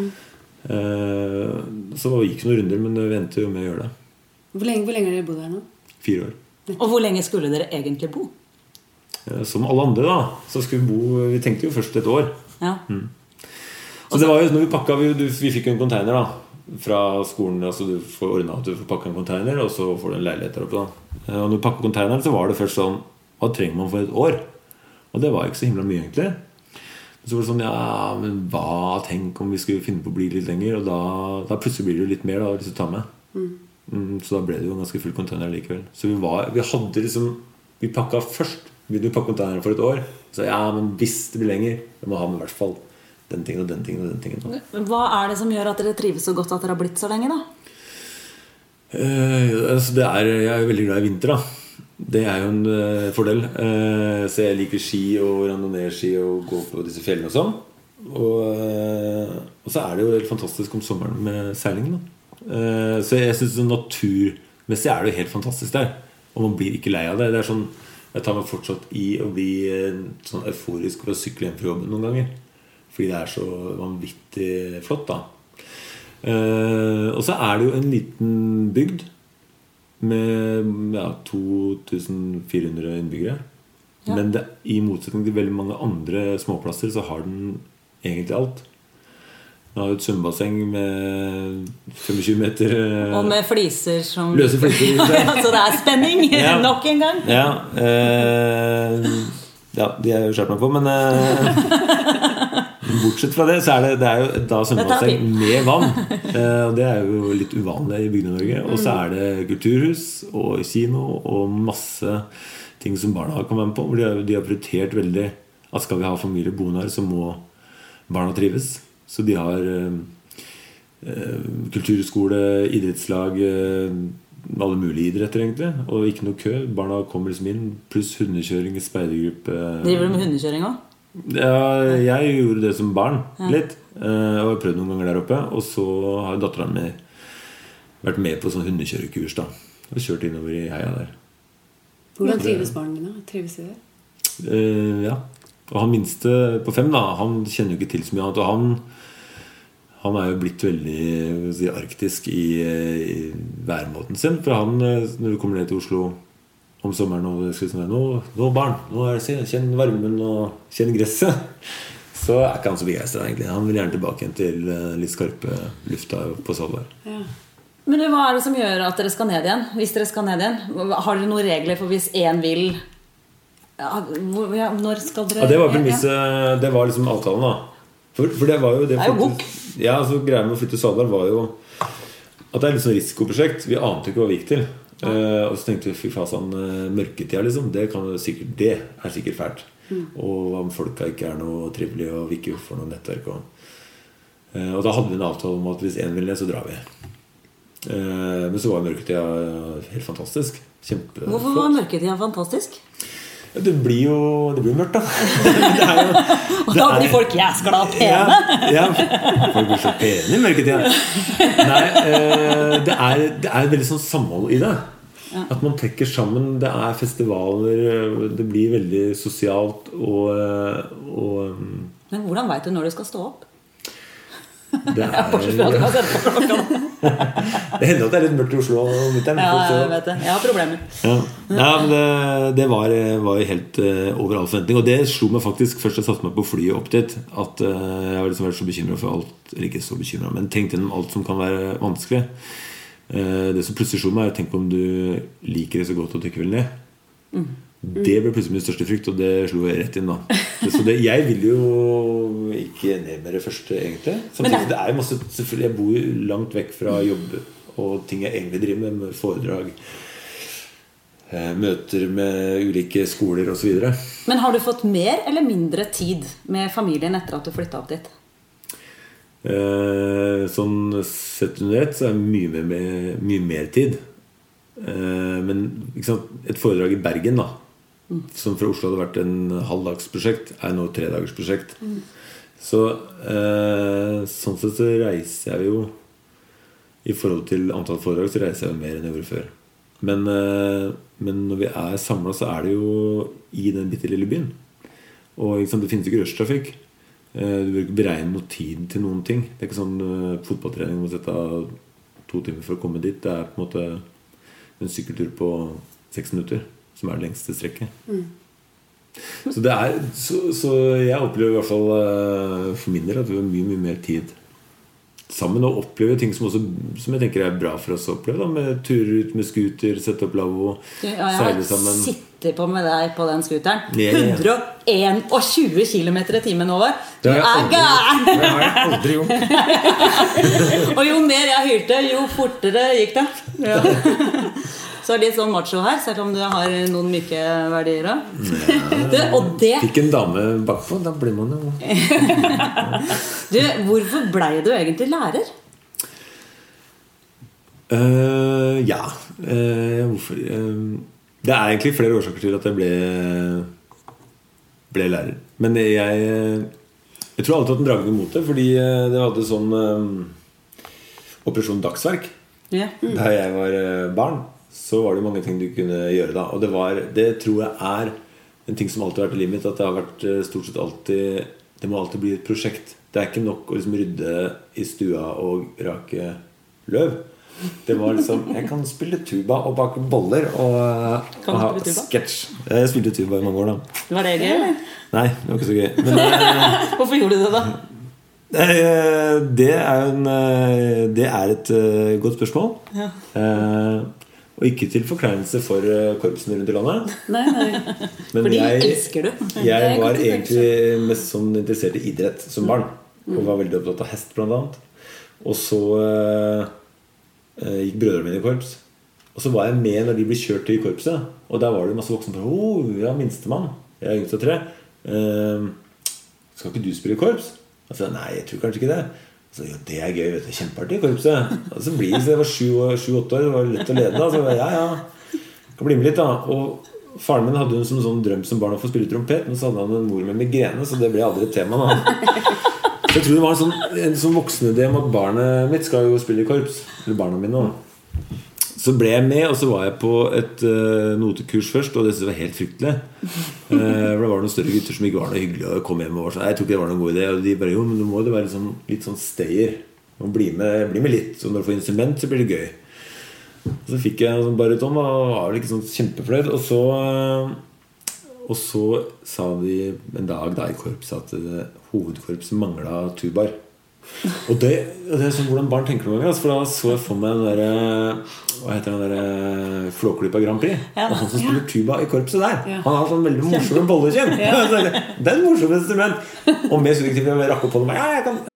H: Så gikk det noen runder, men vi endte jo med å gjøre det.
G: Hvor lenge har dere bodd her nå?
H: 4 år.
F: Og hvor lenge skulle dere egentlig bo?
H: Som alle andre da, så skulle vi bo, vi tenkte jo først et år.
F: Ja.
H: Så det var jo, når vi pakket, vi fikk jo en container da, fra skolen, altså du får ordnet at du får pakke en container, og så får du en leilighet der oppe da. Og når vi pakket containeren, så var det først sånn, hva trenger man for et år? Og det var ikke så himla mye egentlig. Så var det sånn, ja, men hva, tenk om vi skulle finne på å bli litt lenger, og da plutselig blir det jo litt mer da, hvis du tar med. Så da ble det jo en ganske full container likevel. Så vi hadde liksom, vi pakket først, vi pakket containeren for et år, så ja, men hvis det blir lenger, vi må ha med I hvert fall den tingen og den tingen og den tingen.
F: Hva det som gjør at dere trives så godt at dere har blitt så lenge da?
H: Altså jeg jo veldig glad I vinter da. Det jo en fordel. Så jeg liker ski og randonee-ski og gå på disse fjellene og sånn. Og så det jo helt fantastisk om sommeren med seiling da. Så jeg synes naturmessig det jo helt fantastisk der. Og man blir ikke lei av det. Det sånn, jeg tar meg fortsatt I å bli sånn euforisk ved å sykle hjem fra jobben noen ganger. Fordi det så vanvittig flott da. Og så det jo en liten bygd med 2400 innbyggere. Men I motsetning til veldig mange andre småplasser så har den egentlig alt. Den har jo et svømmebasseng med 25 meter
F: og med fliser som
H: løse fliser
F: så det spenning nok en gang.
H: Ja, de jo skjørt meg på, men bortsett fra det, så det jo da svømmebasseng med vann. Og det jo litt uvanlig I Bygde-Norge. Og så det kulturhus og kino og masse ting som barna kan være med på. Hvor de har prioritert veldig at skal vi ha familie boende her, så må barna trives. Så de har kulturskole, idrettslag, alle mulige idretter egentlig. Og ikke noe kø. Barna kommer liksom inn, pluss hundekjøring, speidergruppe.
F: Driver du med hundekjøring også?
H: Ja, jeg gjorde det som barn litt. Og jeg har prøvd noen ganger der oppe. Og så har datteren min vært med på sånn hundekjørekurs da. Og kjørt innover I heia der.
G: Hvordan trives barna dine? Trives de det?
H: Ja. Og han minste på 5 da, han kjenner jo ikke til så mye annet. Og han jo blitt veldig arktisk I væremåten sin. For han, når vi kommer ned til Oslo om sommeren, og det skal sånn nå barn, nå kjenn varmen og kjenn gresset. Så ikke han så begeistret egentlig. Han vil gjerne tilbake igjen til litt skarpe lufta på Svalbard. Ja.
F: Men hva det som gjør at dere skal ned igjen? Hvis dere skal ned igjen, har dere noen regler for hvis en vil? Når skal dere?
H: Ja, det var premisset, det var liksom avtalen da. For det var jo det
F: jo bok.
H: Ja, så greia med å flytte til Svalbard var jo at det litt sånn risikoprosjekt. Vi ante ikke hva vi gikk til. Og så tenkte vi, fy faen, mørketida liksom, det sikkert fælt. Og om folka ikke noe trivelig, og vi ikke får noe nettverk. Og da hadde vi en avtale om at hvis en vil det, så drar vi. Men så var mørketida helt fantastisk. Kjempeflott.
F: Hvorfor var mørketida fantastisk?
H: Det blir mørkt da.
F: Og da blir folk jæskla pene.
H: Ja, folk blir så pene I mørketida. Nei, det veldig sånn samhold I det. At man trekker sammen. Det festivaler, det blir veldig sosialt og
F: Men hvordan vet du når du skal stå opp?
H: Det hender at det litt mørkt I Oslo om vinteren.
F: Ja, jeg vet det. Jeg har problemer.
H: Ja, men det var helt over all forventning. Og det slo meg faktisk først jeg satte meg på flyet opp dit, at jeg var liksom vært så bekymret for alt, eller ikke så bekymret, men tenkte gjennom alt som kan være vanskelig. Det som plutselig slo meg tenk om du liker det så godt at du ikke vil ned. Det ble plutselig min største frykt, og det slo jeg rett inn da. Så jeg vil jo ikke ned med det første egentlig. Samtidig det jo masse, selvfølgelig jeg bor langt vekk fra jobb og ting jeg egentlig driver med foredrag, møter med ulike skoler og så videre.
F: Men har du fått mer eller mindre tid med familien etter at du flyttet opp dit?
H: Sånn sett under ett så mye mer tid. Men ikke sant, et foredrag I Bergen da, som fra Oslo hadde vært en halvdagsprosjekt nå 3-dagersprosjekt. Så sånn sett så reiser jeg jo I forhold til antall foredrag så reiser jeg mer enn jeg gjorde før. Men når vi samlet så det jo I den bitte lille byen. Og det finnes ikke rushtrafikk. Du bør ikke beregne noe tid til noen ting. Det ikke sånn fotballtrening må sette av 2 timer for å komme dit. Det på en måte en sykkeltur på 6 minutter som det lengste strekket. Så jeg opplever I hvert fall for min del at vi har mye mer tid sammen og oppleve ting som jeg tenker bra for oss å oppleve da, med turer ut med skuter, sette opp lavvo, seile sammen.
F: Jeg sitter på med deg på den skuteren 121 kilometer I timen over. Du gæren.
H: Det har jeg aldri gjort.
F: Og jo mer jeg hyrte, jo fortere gikk det. Ja. Så litt sånn macho her, selv om du har noen myke verdier det
H: fikk en dame bakpå, da blir man jo
F: hvorfor ble du egentlig lærer?
H: Hvorfor? Det egentlig flere årsaker til at jeg ble lærer. Men jeg tror alltid at den dragen imot det, fordi det var alltid sånn Operasjon Dagsverk da jeg var barn. Så var det mange ting du kunne gjøre da. Og det tror jeg en ting som alltid har vært I livet mitt, at det har vært stort sett alltid, det må alltid bli et prosjekt. Det ikke nok å liksom rydde I stua og rake løv. Det var liksom, jeg kan spille tuba og bake boller og ha sketsj. Jeg spilte tuba I mange år da.
F: Var det gøy, eller?
H: Nei, det var ikke så gøy. Men,
F: hvorfor gjorde du det da?
H: Det et godt spørsmål. Ja. Og ikke til forkleinelse for korpsene rundt I landet.
F: Nei.
H: Men
F: fordi elsker du.
H: Jeg var egentlig mest sånn interessert I idrett som barn. Og var veldig opptatt av hest blant annet. Og så gikk brødrene mine I korps. Og så var jeg med når de ble kjørt til korpset. Og der var det masse voksne for ja, minstemann. Jeg yngst av 3. Skal ikke du spille I korps? Og så nei, jeg tror kanskje ikke det. Så jo, det gøy, vet du, kjempeartig korpset. Og så blir det, jeg var 7-8 år, det var lett å lede da. Så jeg, ja, kan bli med litt da. Og faren min hadde jo en sånn drøm som barn å få spille trompet, men så hadde han en mor med migrene, så det ble aldri et tema da. Så jeg tror det var en sånn voksenidé om at barnet mitt skal jo spille I korps, eller barna mine da. Så ble jeg med, og så var jeg på et notekurs først, og det synes jeg var helt fryktelig. For det var noen større gutter som ikke var noe hyggelig å komme hjem og var sånn, jeg tror ikke det var noen god idé, og de bare, jo, men du må jo være litt sånn stayer. Og bli med litt, så når du får instrument så blir det gøy. Og så fikk jeg en sånn bariton, og var ikke sånn kjempefløyd, og så sa de en dag da I korps at hovedkorps manglet tubar. Og det sånn hvordan barn tenker noen ganger, for da så jeg for meg den der, hva heter den der Flåklypa Grand Prix, og han som spiller tuba I korpset der, han har sånn veldig morsomme bollekjem. Det en morsom instrument, og med subjektivt jeg rakk opp på dem, jeg kan.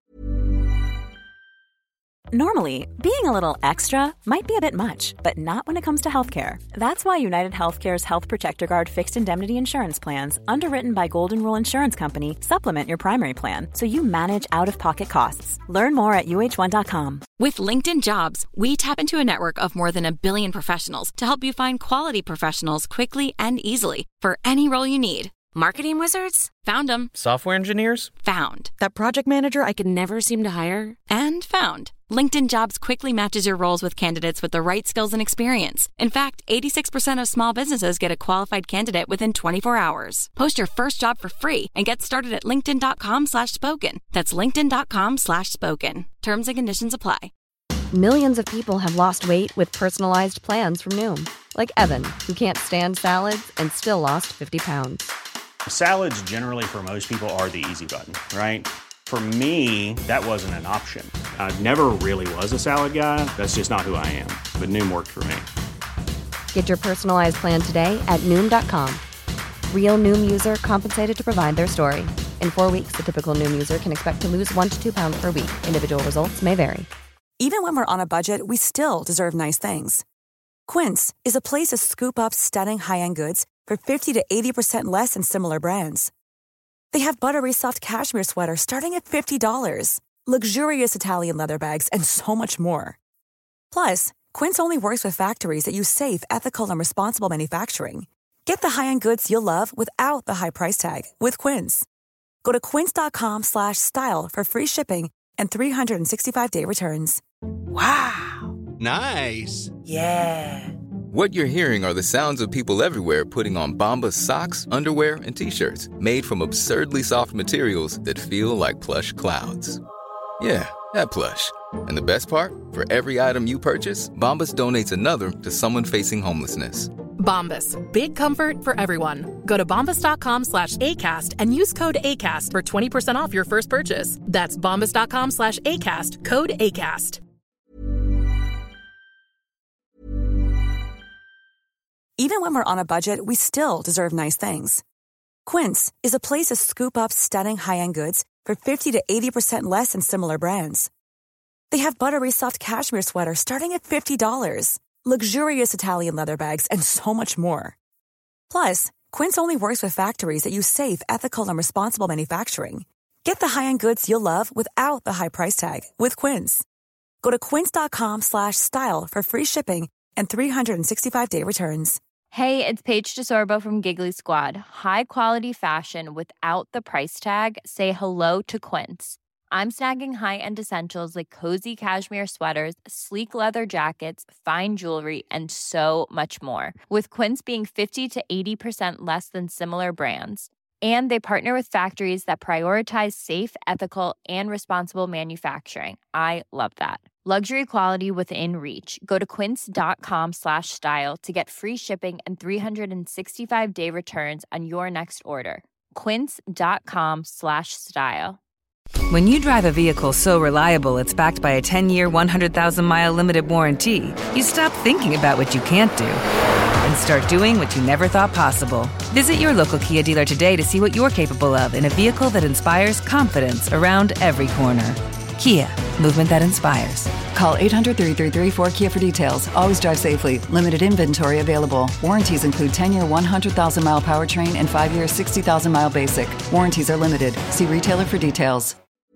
B: Normally, being a little extra might be a bit much, but not when it comes to healthcare. That's why United Healthcare's Health Protector Guard fixed indemnity insurance plans, underwritten by Golden Rule Insurance Company, supplement your primary plan so you manage out-of-pocket costs. Learn more at uh1.com.
A: With LinkedIn Jobs, we tap into a network of more than 1 billion professionals to help you find quality professionals quickly and easily for any role you need. Marketing wizards? Found them.
I: Software engineers?
A: Found. That project manager I could never seem to hire? And found. LinkedIn Jobs quickly matches your roles with candidates with the right skills and experience. In fact, 86% of small businesses get a qualified candidate within 24 hours. Post your first job for free and get started at linkedin.com/spoken. That's linkedin.com/spoken. Terms and conditions apply.
J: Millions of people have lost weight with personalized plans from Noom. Like Evan, who can't stand salads and still lost 50 pounds.
K: Salads generally for most people are the easy button, right? For me, that wasn't an option. I never really was a salad guy. That's just not who I am. But Noom worked for me.
J: Get your personalized plan today at Noom.com. Real Noom user compensated to provide their story. In 4 weeks, the typical Noom user can expect to lose 1 to 2 pounds per week. Individual results may vary.
L: Even when we're on a budget, we still deserve nice things. Quince is a place to scoop up stunning high-end goods for 50 to 80% less than similar brands. They have buttery soft cashmere sweaters starting at $50, luxurious Italian leather bags, and so much more. Plus, Quince only works with factories that use safe, ethical, and responsible manufacturing. Get the high-end goods you'll love without the high price tag with Quince. Go to quince.com/style for free shipping and 365-day returns.
F: Wow.
I: Nice.
F: Yeah.
M: What you're hearing are the sounds of people everywhere putting on Bombas socks, underwear, and T-shirts made from absurdly soft materials that feel like plush clouds. Yeah, that plush. And the best part? For every item you purchase, Bombas donates another to someone facing homelessness.
N: Bombas. Big comfort for everyone. Go to bombas.com/ACAST and use code ACAST for 20% off your first purchase. That's bombas.com/ACAST. Code ACAST.
L: Even when we're on a budget, we still deserve nice things. Quince is a place to scoop up stunning high-end goods for 50 to 80% less than similar brands. They have buttery soft cashmere sweaters starting at $50, luxurious Italian leather bags, and so much more. Plus, Quince only works with factories that use safe, ethical, and responsible manufacturing. Get the high-end goods you'll love without the high price tag with Quince. Go to quince.com/style for free shipping and 365-day returns.
E: Hey, it's Paige DeSorbo from Giggly Squad. High quality fashion without the price tag. Say hello to Quince. I'm snagging high-end essentials like cozy cashmere sweaters, sleek leather jackets, fine jewelry, and so much more. With Quince being 50 to 80% less than similar brands. And they partner with factories that prioritize safe, ethical, and responsible manufacturing. I love that. Luxury quality within reach. Go to quince.com/style to get free shipping and 365-day returns on your next order. Quince.com/style.
O: When you drive a vehicle so reliable it's backed by a 10-year, 100,000-mile limited warranty, you stop thinking about what you can't do and start doing what you never thought possible. Visit your local Kia dealer today to see what you're capable of in a vehicle that inspires confidence around every corner. Kia, movement that inspires.
P: Call 800-333-4KIA for details. Always drive safely. Limited inventory available. Warranties include 10-year 100,000-mile powertrain and 5-year 60,000-mile basic. Warranties are limited. See retailer for details.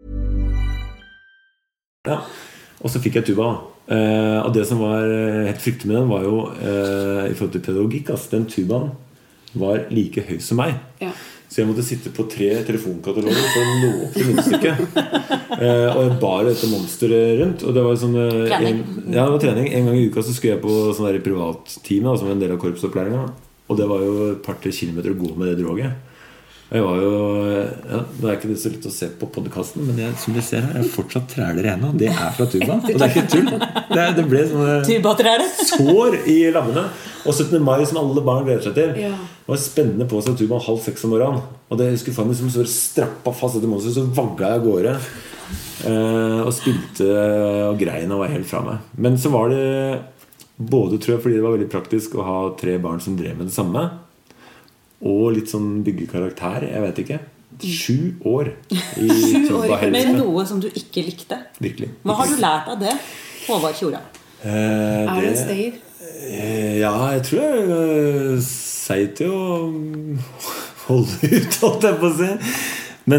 H: Ja, og så fikk jeg tuba. Og det som var helt fryktelig med den var jo i forhold til pedagogikk, altså den tubaen var like høy som meg. Ja. Så jeg måtte sitte på 3 telefonkataloger for å nå opp til munnstykket. Og jeg bar dette monsteret rundt. Og det var sånn trening. Ja, det var trening. En gang i uka så skulle jeg på sånn der privattime, som en del av korpsopplæringen. Og det var jo et par-tre kilometer å gå med det droget. Jeg var jo, ja, det er ikke det så litt å se på podcasten, men jeg, som du ser her, jeg er fortsatt træler igjen, og det er fra tuba. Og det er ikke tull. Det ble sånne sår i lammene. Og 17. mai som alle barn gleder seg til. Ja. Det var spennende på seg tuba 5:30 om morgenen. Og det husker faen liksom så strappa fast etter monster, så vagga jeg av gårde. Og spilte og grein og var helt fra meg. Men så var det både, tror jeg, fordi det var veldig praktisk å ha 3 barn som drev med det samme, og litt sånn bygge karakter, jeg vet ikke. 7 år i
F: 7 år med noe som du ikke likte.
H: Virkelig.
F: Hva har du lært av det, Håvard Tjora?
G: Er det en stayer?
H: Ja, jeg tror jeg sier til å holde ut, holdt jeg på å si. Men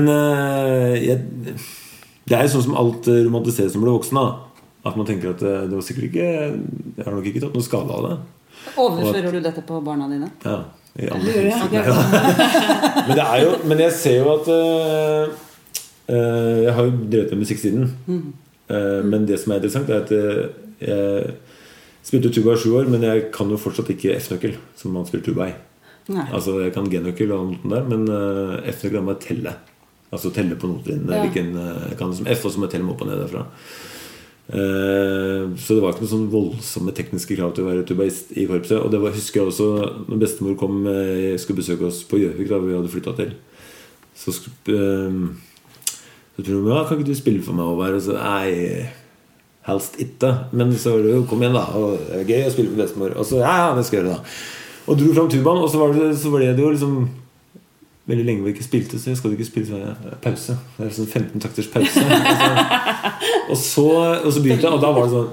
H: det er jo sånn som alt romantiseres som ble voksen da. At man tenker at det var sikkert ikke, jeg har nok ikke tatt noe skade av det.
F: Overfører du dette på barna dine?
H: Ja. Men det er jo, men jeg ser jo at jeg har jo drevet med musikk siden. Men det som er interessant er at jeg spilte tuba i 7 år, men jeg kan jo fortsatt ikke F-nøkkel som man spiller tuba i. Nei. Altså jeg kan G-nøkkel og noten der, men F-nøkkel er med å telle. Altså telle på noten. Ja. Jeg kan liksom F, og så må jeg telle meg opp og ned derfra. Så det var ikke noen sånn voldsomme tekniske krav til å være tubaist i korpset. Og det var, husker jeg også, når bestemor kom, skulle besøke oss på Gjøvik da vi hadde flyttet til, så spurte hun, ja, kan ikke du spille for meg over? Og så, nei, helst ikke. Men så var det jo, kom igjen da, og det er gøy å spille for bestemor. Og så, ja, det skal jeg gjøre da. Og dro frem tubaen, og så var det jo liksom veldig lenge vi ikke spilte, så jeg skal ikke spille, så ja, pause. Det er sånn 15 takters pause. Og så begynte jeg, og da var det sånn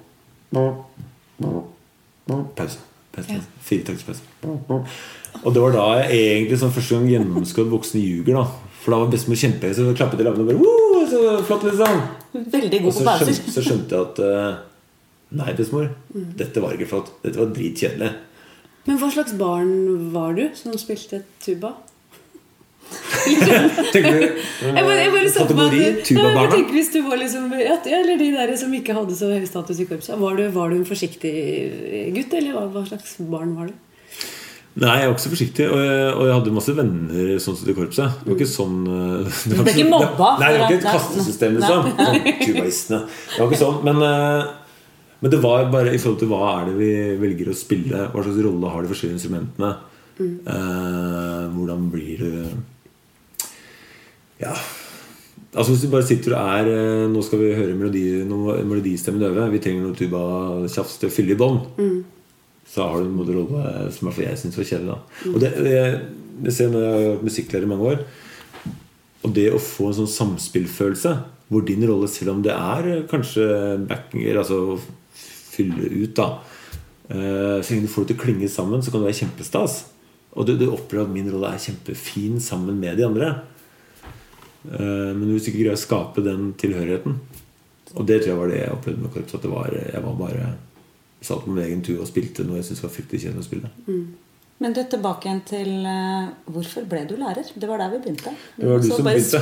H: pause. 4 takters pause. Og det var da jeg egentlig sånn første gang gjennomskådd voksne ljuger da. For da var bestemor kjempehøy, så klappet i labbene og bare så flott liksom.
F: Veldig god på pauser.
H: Så skjønte jeg at nei bestemor, dette var ikke flott. Dette var dritkjedelig.
G: Men hva slags barn var du som spilte tuba?
H: Tenker du kategori tubabarna?
G: Jeg tenker hvis du var liksom, eller de der som ikke hadde så høy status i korpset, var du en forsiktig gutt, eller hva slags barn var du?
H: Nei, jeg var ikke så forsiktig, og jeg hadde masse venner sånn som i korpset. Det var ikke sånn
F: Du ble ikke mobba?
H: Nei, det var ikke et kastesystem liksom. Sånn tubaistene. Det var ikke sånn, men det var bare i forhold til hva er det vi velger å spille, hva slags rolle har de forskjellige instrumentene, hvordan blir det. Ja, altså hvis du bare sitter og nå skal vi høre melodistemmen øve, vi trenger noe tuba tjafs til å fylle i bånd, så har du en rolle som jeg synes var kjedelig da. Og det ser jeg når jeg har vært musikklærer i mange år, og det å få en sånn samspillfølelse hvor din rolle, selv om det kanskje backinger, altså å fylle ut da, så lenge du får det til å klinge sammen, så kan det være kjempestas, og du opplever at min rolle kjempefin sammen med de andre, men du vil ikke greie å skape den tilhørigheten, og det tror jeg var det jeg opplevde med korps, at jeg var bare satt på min egen tur og spilte noe jeg synes var fryktelig kjedelig å spille.
F: Men du, tilbake igjen til hvorfor ble du lærer? Det var der vi begynte.
H: Det var du som begynte.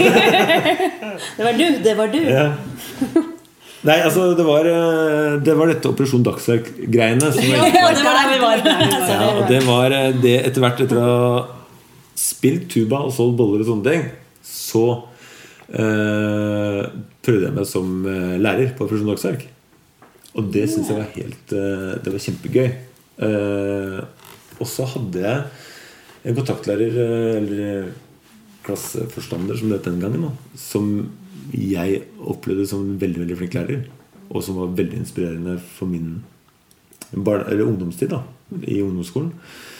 F: Det var du.
H: Ja. Nei, altså det var dette Operasjon Dagsverk-greiene
F: Ja, det var der vi var.
H: Ja, og det var det etter hvert, etter å ha spilt tuba og solgt boller og sånne ting, så prøvde jeg meg som lærer på Operasjon Dagsverk. Og det synes jeg var det var kjempegøy. Og så hadde jeg en kontaktlærer, eller klasseforstander som det den gangen, som jeg opplevde som en veldig, veldig flink lærer, og som var veldig inspirerende for min ungdomstid da, i ungdomsskolen.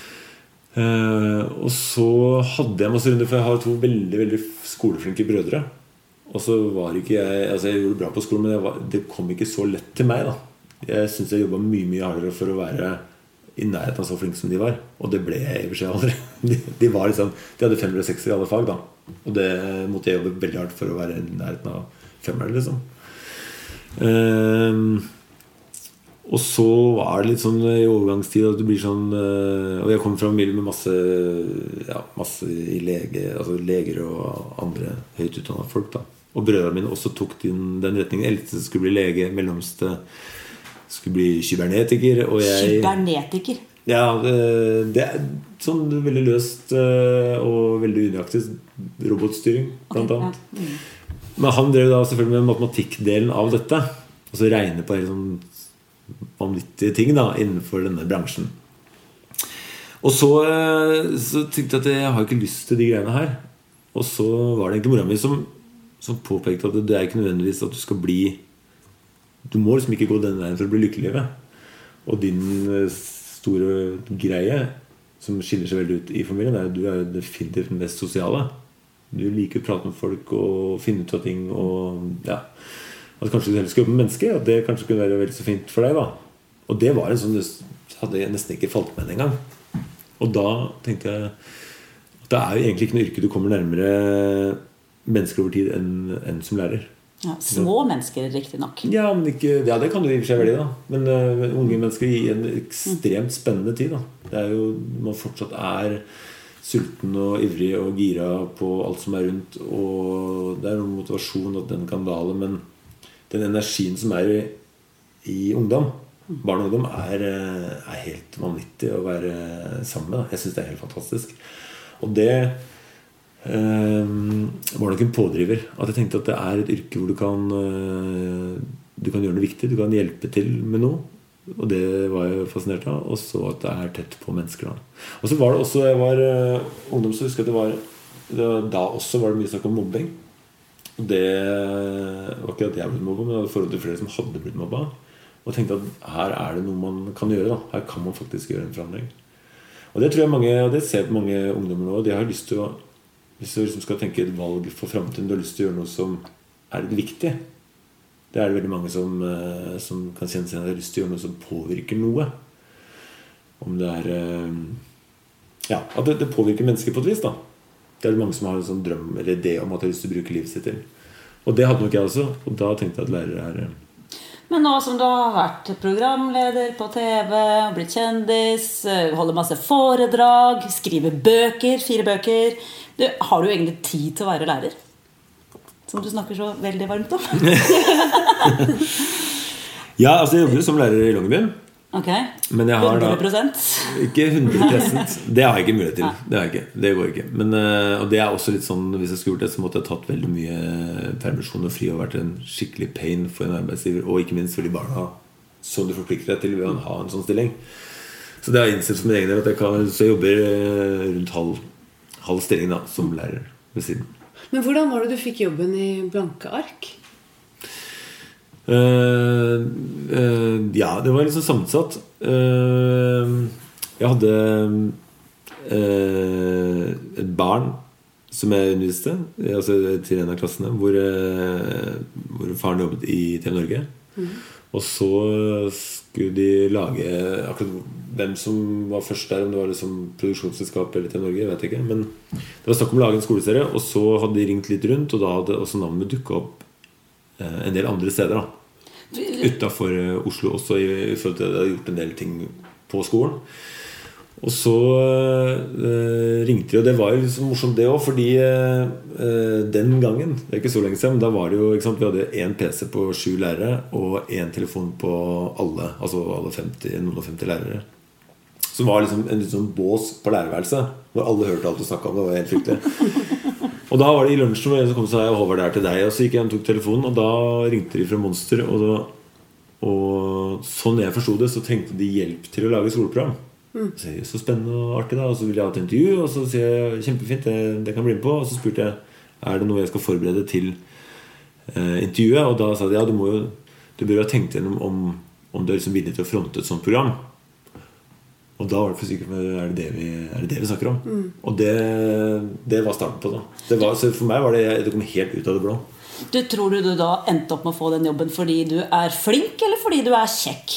H: Og så hadde jeg masse runder, for jeg har to veldig, veldig skoleflinke brødre. Og så var ikke jeg gjorde det bra på skolen, men det kom ikke så lett til meg da. Jeg synes jeg jobbet mye hardere for å være i nærheten av så flink som de var. Og det ble jeg i og for seg aldri. De var liksom, de hadde 5 eller 6 i alle fag da. Og det måtte jeg jobbe veldig hardt for å være i nærheten av 5 liksom. Og så var det litt sånn i overgangstid at du blir sånn, og jeg kom fra en familie med masse i leger og andre høyt utdannede folk da. Og brødrene mine også tok den retningen. Eldste skulle bli lege, mellomste skulle bli kybernetiker, og jeg...
F: Kybernetiker?
H: Ja, det sånn veldig løst og veldig unøyaktig robotstyring, blant annet. Men han drev da selvfølgelig med matematikkdelen av dette, og så regne på helt sånn vanvittige ting da, innenfor denne bransjen. Og så tenkte jeg at jeg har ikke lyst til de greiene her. Og så var det egentlig mora mi som påpekte at det ikke nødvendigvis at du skal bli, du må liksom ikke gå den veien for å bli lykkelig i livet. Og din store greie som skiller seg veldig ut i familien at du definitivt den mest sosiale. Du liker å prate med folk og finne ut av ting, og ja, at kanskje du heller skal jobbe med mennesker, og det kanskje kunne være veldig så fint for deg da. Og det var en sånn, det hadde jeg nesten ikke falt med en gang. Og da tenkte jeg at det jo egentlig ikke noe yrke du kommer nærmere mennesker over tid enn som lærer.
F: Ja, små mennesker riktig nok.
H: Ja, men ikke, ja, det kan du i og for seg velge da. Men unge mennesker i en ekstremt spennende tid da. Det jo, man fortsatt sulten og ivrig og gira på alt som rundt, og det noen motivasjon at den kan dale, men den energien som i ungdom, barn og ungdom, helt vanvittig å være sammen med. Jeg synes det helt fantastisk. Og det var nok en pådriver. At jeg tenkte at det et yrke hvor du kan gjøre noe viktig, du kan hjelpe til med noe. Og det var jeg fascinert av. Og så at det tett på mennesker da. Og så var det også, jeg var ungdom, så husker jeg at da også var det mye snakk om mobbing. Det var ikke at jeg ble mobbet, men det var forhold til flere som hadde blitt mobbet. Og tenkte at her det noe man kan gjøre da. Her kan man faktisk gjøre en forandring. Og det tror jeg mange, og det ser på mange ungdommer nå, de har lyst til å, hvis du liksom skal tenke et valg for fremtiden, du har lyst til å gjøre noe som litt viktig. Det det veldig mange som kan kjenne seg at de har lyst til å gjøre noe som påvirker noe. Om det ja, at det påvirker mennesker på et vis da. Det mange som har en sånn drøm eller idé om at de har lyst til å bruke livet sitt til. Og det hadde nok jeg også, og da tenkte jeg at lærere
F: Men nå som du har vært programleder på TV, blitt kjendis, holder masse foredrag, skriver bøker, 4 bøker, har du egentlig tid til å være lærer? Som du snakker så veldig varmt om.
H: Ja, altså jeg jobber som lærer I Longyearbyen.
F: Okay.
H: Men jeg har
F: 100%?
H: Ikke 100%. Det har jeg ikke mulighet til. Det har jeg ikke. Det går ikke. Men, og det også litt sånn, hvis jeg skulle gjort det, så måtte jeg tatt veldig mye permisjon og fri og vært en skikkelig pain for en arbeidsgiver, og ikke minst for de barna som du forplikter deg til ved å ha en sånn stilling. Så det har jeg innsett for min egen del at så jeg jobber rundt halv stilling da, som lærer ved siden.
G: Men hvordan var det du fikk jobben I blanke ark?
H: Ja, det var liksom sammensatt. Jeg hadde et barn som jeg underviste, altså til en av klassene, hvor faren jobbet I TV Norge. Og så skulle de lage akkurat hvem som var først der, om det var liksom produksjonsselskap eller TV Norge, jeg vet ikke. Men det var snakk om å lage en skoleserie, og så hadde de ringt litt rundt, og da hadde også navnet dukket opp en del andre steder da. Utenfor Oslo også I forhold til at jeg hadde gjort en del ting på skolen. Og så ringte de, og det var jo liksom morsomt det også, fordi den gangen, det ikke så lenge siden, men da var det jo, ikke sant, vi hadde en PC på 7 lærere og en telefon på alle, altså alle 50, noen og 50 lærere. Så var liksom en litt sånn bås på lærerværelset, hvor alle hørte alt du snakket om, det var helt fryktelig. Og da var det I lunsjen, og så kom og sa jeg, Håvard, det til deg. Og så gikk jeg og tok telefonen, og da ringte de fra Monster, og sånn jeg forstod det, så trengte de hjelp til å lage skoleprogram. Så jeg, så spennende og artig da, og så ville jeg ha et intervju, og så sier jeg, kjempefint, det kan bli med på. Og så spurte jeg, det noe jeg skal forberede til intervjuet? Og da sa de, ja, du bør ha tenkt gjennom om du liksom villig til å fronte et sånt program. Og da var det for sikkert det vi snakker om. Og det var starten på det. Så for meg var det kom helt ut av det blå.
F: Tror du da endte opp med å få den jobben fordi du flink, eller fordi du kjekk?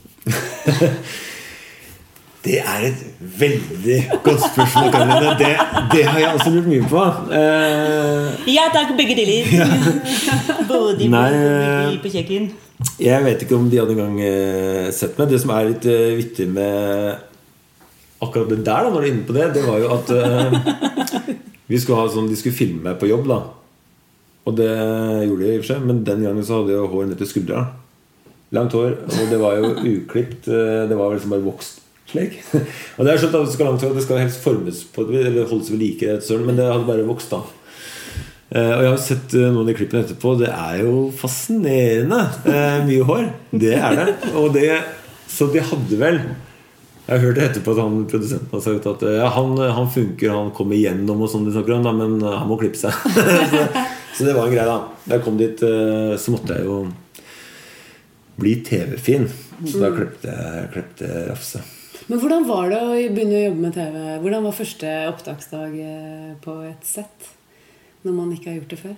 H: Det et veldig godt spørsmål, Karoline. Det har jeg også lurt mye på.
F: Ja, takk, begge deler. Ja. Både på kjekken.
H: Jeg vet ikke om de hadde en gang sett meg. Det som litt vittig med akkurat det der da, når du inne på det var jo at vi skulle ha sånn, de skulle filme meg på jobb da. Og det gjorde de I og for seg. Men den gangen så hadde jeg hår ned til skuldra. Langt hår, og det var jo uklipt. Det var liksom bare vokst slik. Og det skjønt at det skal langt hår, det skal helst formes på det, eller holdes ved like, men det hadde bare vokst da. Og jeg har sett noen av de klippene etterpå. Det jo fascinerende mye hår. Det det. Og så de hadde vel, jeg har hørt det etterpå at produsenten har sagt at ja, han funker, han kommer igjennom og sånn de snakker om da, men han må klippe seg. så det var en greie da. Da jeg kom dit, så måtte jeg jo bli TV-fin. Så da klippte Rafse.
G: Men hvordan var det å begynne å jobbe med TV? Hvordan var første opptaksdag på et sett? Når man ikke har gjort det før?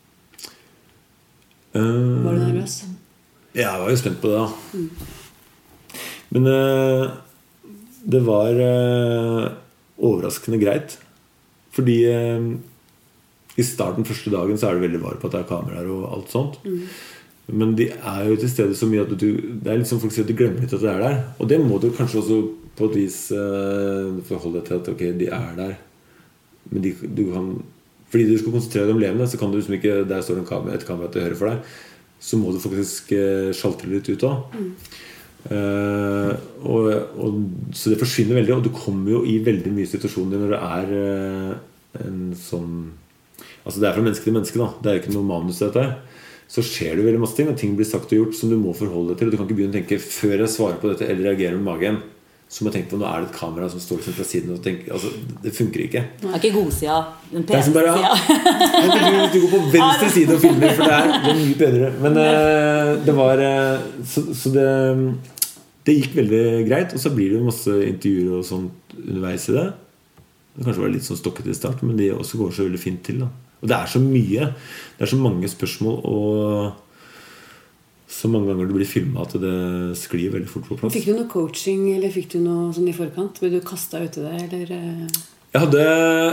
G: Var du nervøs?
H: Ja, jeg var jo spent på det da. Men det var overraskende greit. Fordi I starten første dagen så det veldig var på at det kameraer og alt sånt. Men de jo til stede så mye at det litt som folk sier at du glemmer litt at det der. Og det må du kanskje også på et vis forholde deg til at ok, de der. Men du kan... Fordi du skal konsentrere deg om levende, så kan du liksom ikke, der står et kamera til høyre for deg, så må du faktisk sjalte litt ut også. Så det forsvinner veldig, og du kommer jo I veldig mye situasjoner når det en sånn, altså det fra menneske til menneske da, det ikke noe manus dette her. Så skjer det veldig masse ting, og ting blir sagt og gjort som du må forholde deg til, og du kan ikke begynne å tenke før jeg svarer på dette eller reagerer med magen. Så må jeg tenke på, nå det et kamera som står fra siden og tenker, altså, det funker ikke.
F: Nå ikke godsida, den pene
H: sida. Du går på venstre side og filmer, for det mye bedre. Men det var, så det gikk veldig greit, og så blir det jo masse intervjuer og sånt underveis I det. Det kanskje var litt sånn stokket I start, men det også går så veldig fint til da. Og det så mye, det så mange spørsmål, og så mange ganger du blir filmet at det sklir veldig fort på plass.
G: Fikk du noe coaching, eller fikk du noe sånn I forkant? Ble du kastet ut I det, eller?
H: Jeg hadde,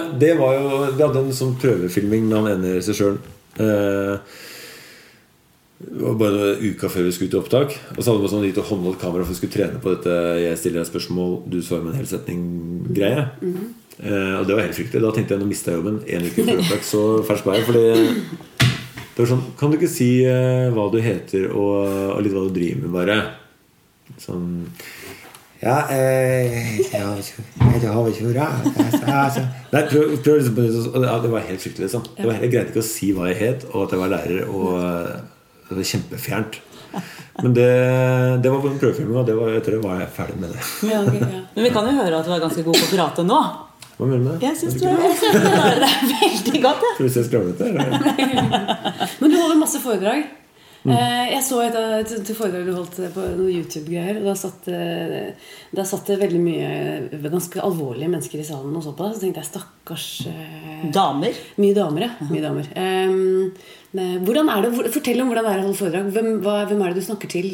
H: vi hadde en sånn prøvefilming med han ene regissøren. Det var bare en uke før vi skulle til opptak. Og så hadde vi sånn lite håndholdt kamera for vi skulle trene på dette jeg stiller deg spørsmål, du svarer med en hel setning-greie. Og det var helt fryktelig. Da tenkte jeg, nå mistet jeg jobben 1 uke før opptak. Så fersk var jeg. Fordi det var sånn, kan du ikke si hva du heter og litt hva du driver med bare? Sånn ja, det har vi ikke Nei, prøv liksom det var helt fryktelig liksom. Jeg greide ikke å si hva jeg het og at jeg var lærer og det var kjempefjernt. Men det var på en prøvefilming og jeg tror var jeg ferdig med det.
F: Ja, okay, ja. Men vi kan jo høre at du er ganske god på å prate nå.
H: Hva mener du med det?
F: Jeg synes du klarer det veldig godt ja.
H: Tror du jeg skravlet det?
G: Men du holder masse foredrag. Jeg så et foredrag du holdt på noen YouTube-greier og da satt det veldig mye ganske alvorlige mennesker i salen og så på det. Så tenkte jeg, stakkars
F: damer.
G: Mye damer, ja. Mye damer. Hvordan er det? Fortell om hvordan det er å holde foredrag. Hvem er det du snakker til?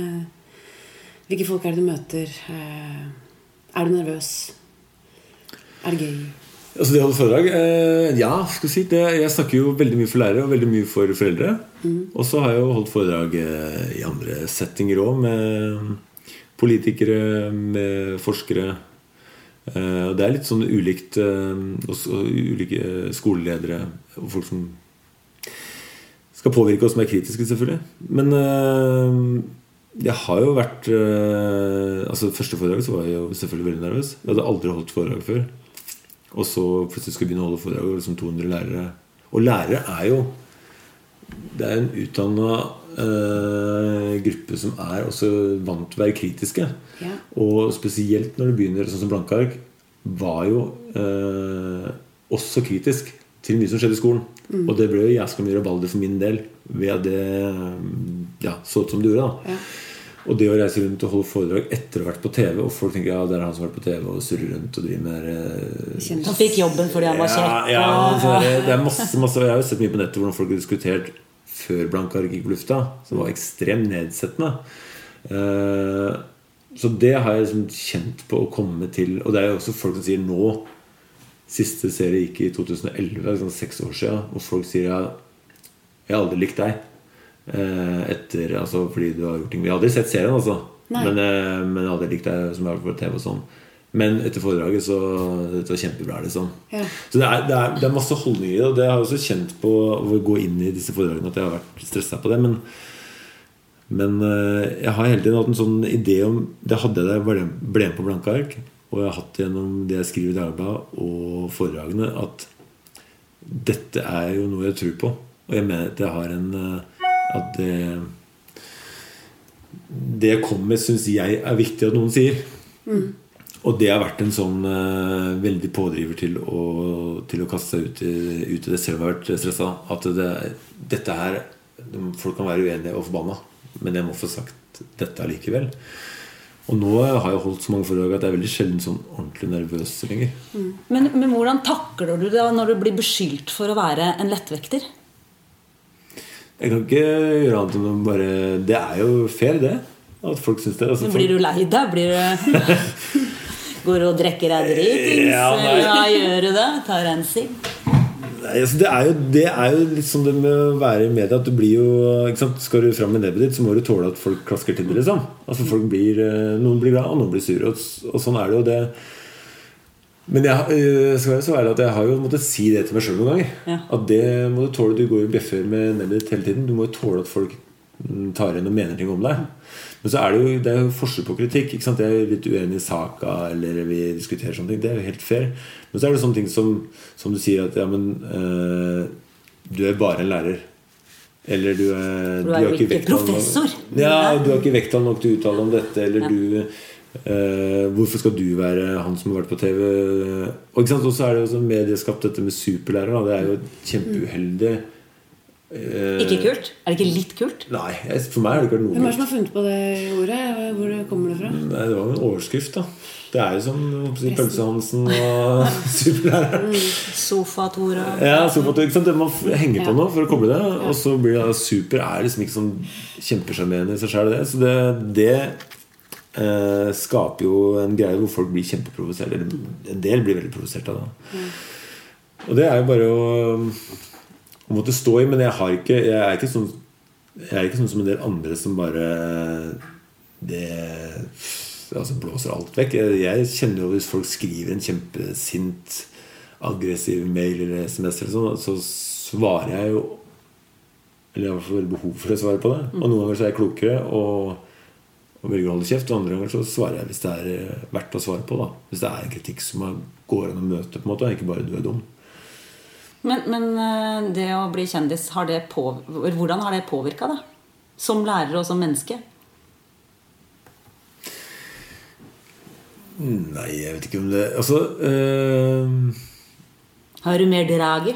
G: Hvilke folk er det du møter? Er du nervøs? Er det gøy?
H: Altså det å holde foredrag, ja, skal jeg si det. Jeg snakker jo veldig mye for lærere og veldig mye for foreldre. Og så har jeg jo holdt foredrag i andre settinger også, med politikere, med forskere. Og det er litt sånn ulikt, også ulike skoleledere og folk som skal påvirke oss som er kritiske selvfølgelig. Men jeg har jo vært altså første foredrag så var jeg jo selvfølgelig veldig nervøs. Jeg hadde aldri holdt foredrag før. Og så plutselig skulle jeg begynne å holde foredrag liksom 200 lærere. Og lærere er jo det er en utdannet gruppe som er også vant til å være kritiske. Ja. Og spesielt når du begynner sånn som Blankeark var jo også kritisk til mye som skjedde i skolen. Og det ble jo jæskla mye rabalder for min del ved at det så ut som det gjorde da. Ja. Og det å reise rundt og holde foredrag etter å ha vært på TV og folk tenker, ja, det er han som har vært på TV og surrer rundt og driver med
F: han fikk jobben fordi han var kjekk
H: det er masse jeg har jo sett mye på nettet hvordan folk har diskutert før Blankeark gikk på lufta som var ekstremt nedsettende så det har jeg liksom kjent på å komme til og det er jo også folk som sier nå siste serie gikk i 2011 sånn 6 år siden og folk sier jeg har aldri likt deg etter, altså fordi du har gjort ting vi har aldri sett serien altså men jeg hadde likt deg som jeg har vært på TV og sånn men etter foredraget så dette var kjempebra liksom ja. Så det er masse holdninger i det og det har jeg også kjent på å gå inn i disse foredragene at jeg har vært stresset på det men jeg har hele tiden hatt en sånn idé om det hadde jeg da jeg ble med på Blankeark og jeg har hatt gjennom det jeg skriver i Dagbladet og foredragene at dette er jo noe jeg tror på og jeg mener at jeg har en at det jeg kommer med synes jeg er viktig at noen sier og det har vært en sånn veldig pådriver til å kaste seg ut i det selv om jeg har vært stresset at dette her folk kan være uenige og forbanna men jeg må få sagt dette allikevel og nå har jeg holdt så mange foredrag at jeg er veldig sjelden sånn ordentlig nervøs lenger
F: men hvordan takler du det når du blir beskyldt for å være en lettvekter?
H: Jeg kan ikke gjøre annet enn å bare det er jo fair det at folk synes det altså,
F: blir du lei deg? Går du og drekker deg dritings? Gjør du det? Tar en sigg?
H: Altså, det er jo litt sånn det med å være i media at du blir jo ikke sant? Skal du frem med nebbet ditt så må du tåle at folk klasker til det liksom. Altså, noen blir glad og noen blir sur og sånn er det jo det men jeg skal være så ærlig at jeg har jo måttet si det til meg selv noen ganger at det må du tåle, du går jo bjeffer med nebbet ditt hele tiden du må jo tåle at folk tar inn og mener ting om deg men så er det jo forskjell på kritikk ikke sant? Jeg er litt uenig i saka eller vi diskuterer sånne ting, det er jo helt fair men så er det sånne ting som du sier at ja, men du er bare en lærer eller du er ikke
F: professor
H: du har ikke vekttall nok til å uttale om dette eller du hvorfor skal du være han som har vært på TV og ikke sant, og så er det jo sånn medieskapt dette med superlærer da. Det er jo kjempeuheldig
F: ikke kult? Er det ikke litt kult?
H: Nei, for meg er det ikke noe
G: hvem er det som har funnet på det ordet? Hvor kommer det fra?
H: Nei, det var jo en overskrift da det er jo som Pølse Hansen og superlærer
F: Sofatora
H: Sofatora, ikke sant? Det man henger på nå for å koble det og så blir det super er liksom ikke sånn kjempesjarmerende i seg selv det så det skaper jo en greie hvor folk blir kjempeprovosert eller en del blir veldig provosert av det og det er jo bare å måtte stå i men jeg er ikke sånn Jeg ikke sånn som en del andre som bare blåser alt vekk. Jeg kjenner jo hvis folk skriver en kjempesint aggressiv mail eller sms eller sånn, så svarer jeg jo, eller jeg har i hvert fall behov for å svare på det. Og noen ganger så er jeg klokere og velger å holde kjeft, og andre ganger så svarer jeg hvis det er verdt å svare på da. Hvis det er en kritikk som går an å møte på en måte, og ikke bare du er dum.
F: Men det å bli kjendis, hvordan har det påvirket deg? Som lærer og som menneske?
H: Nei, jeg vet ikke om det
F: Har du mer drage?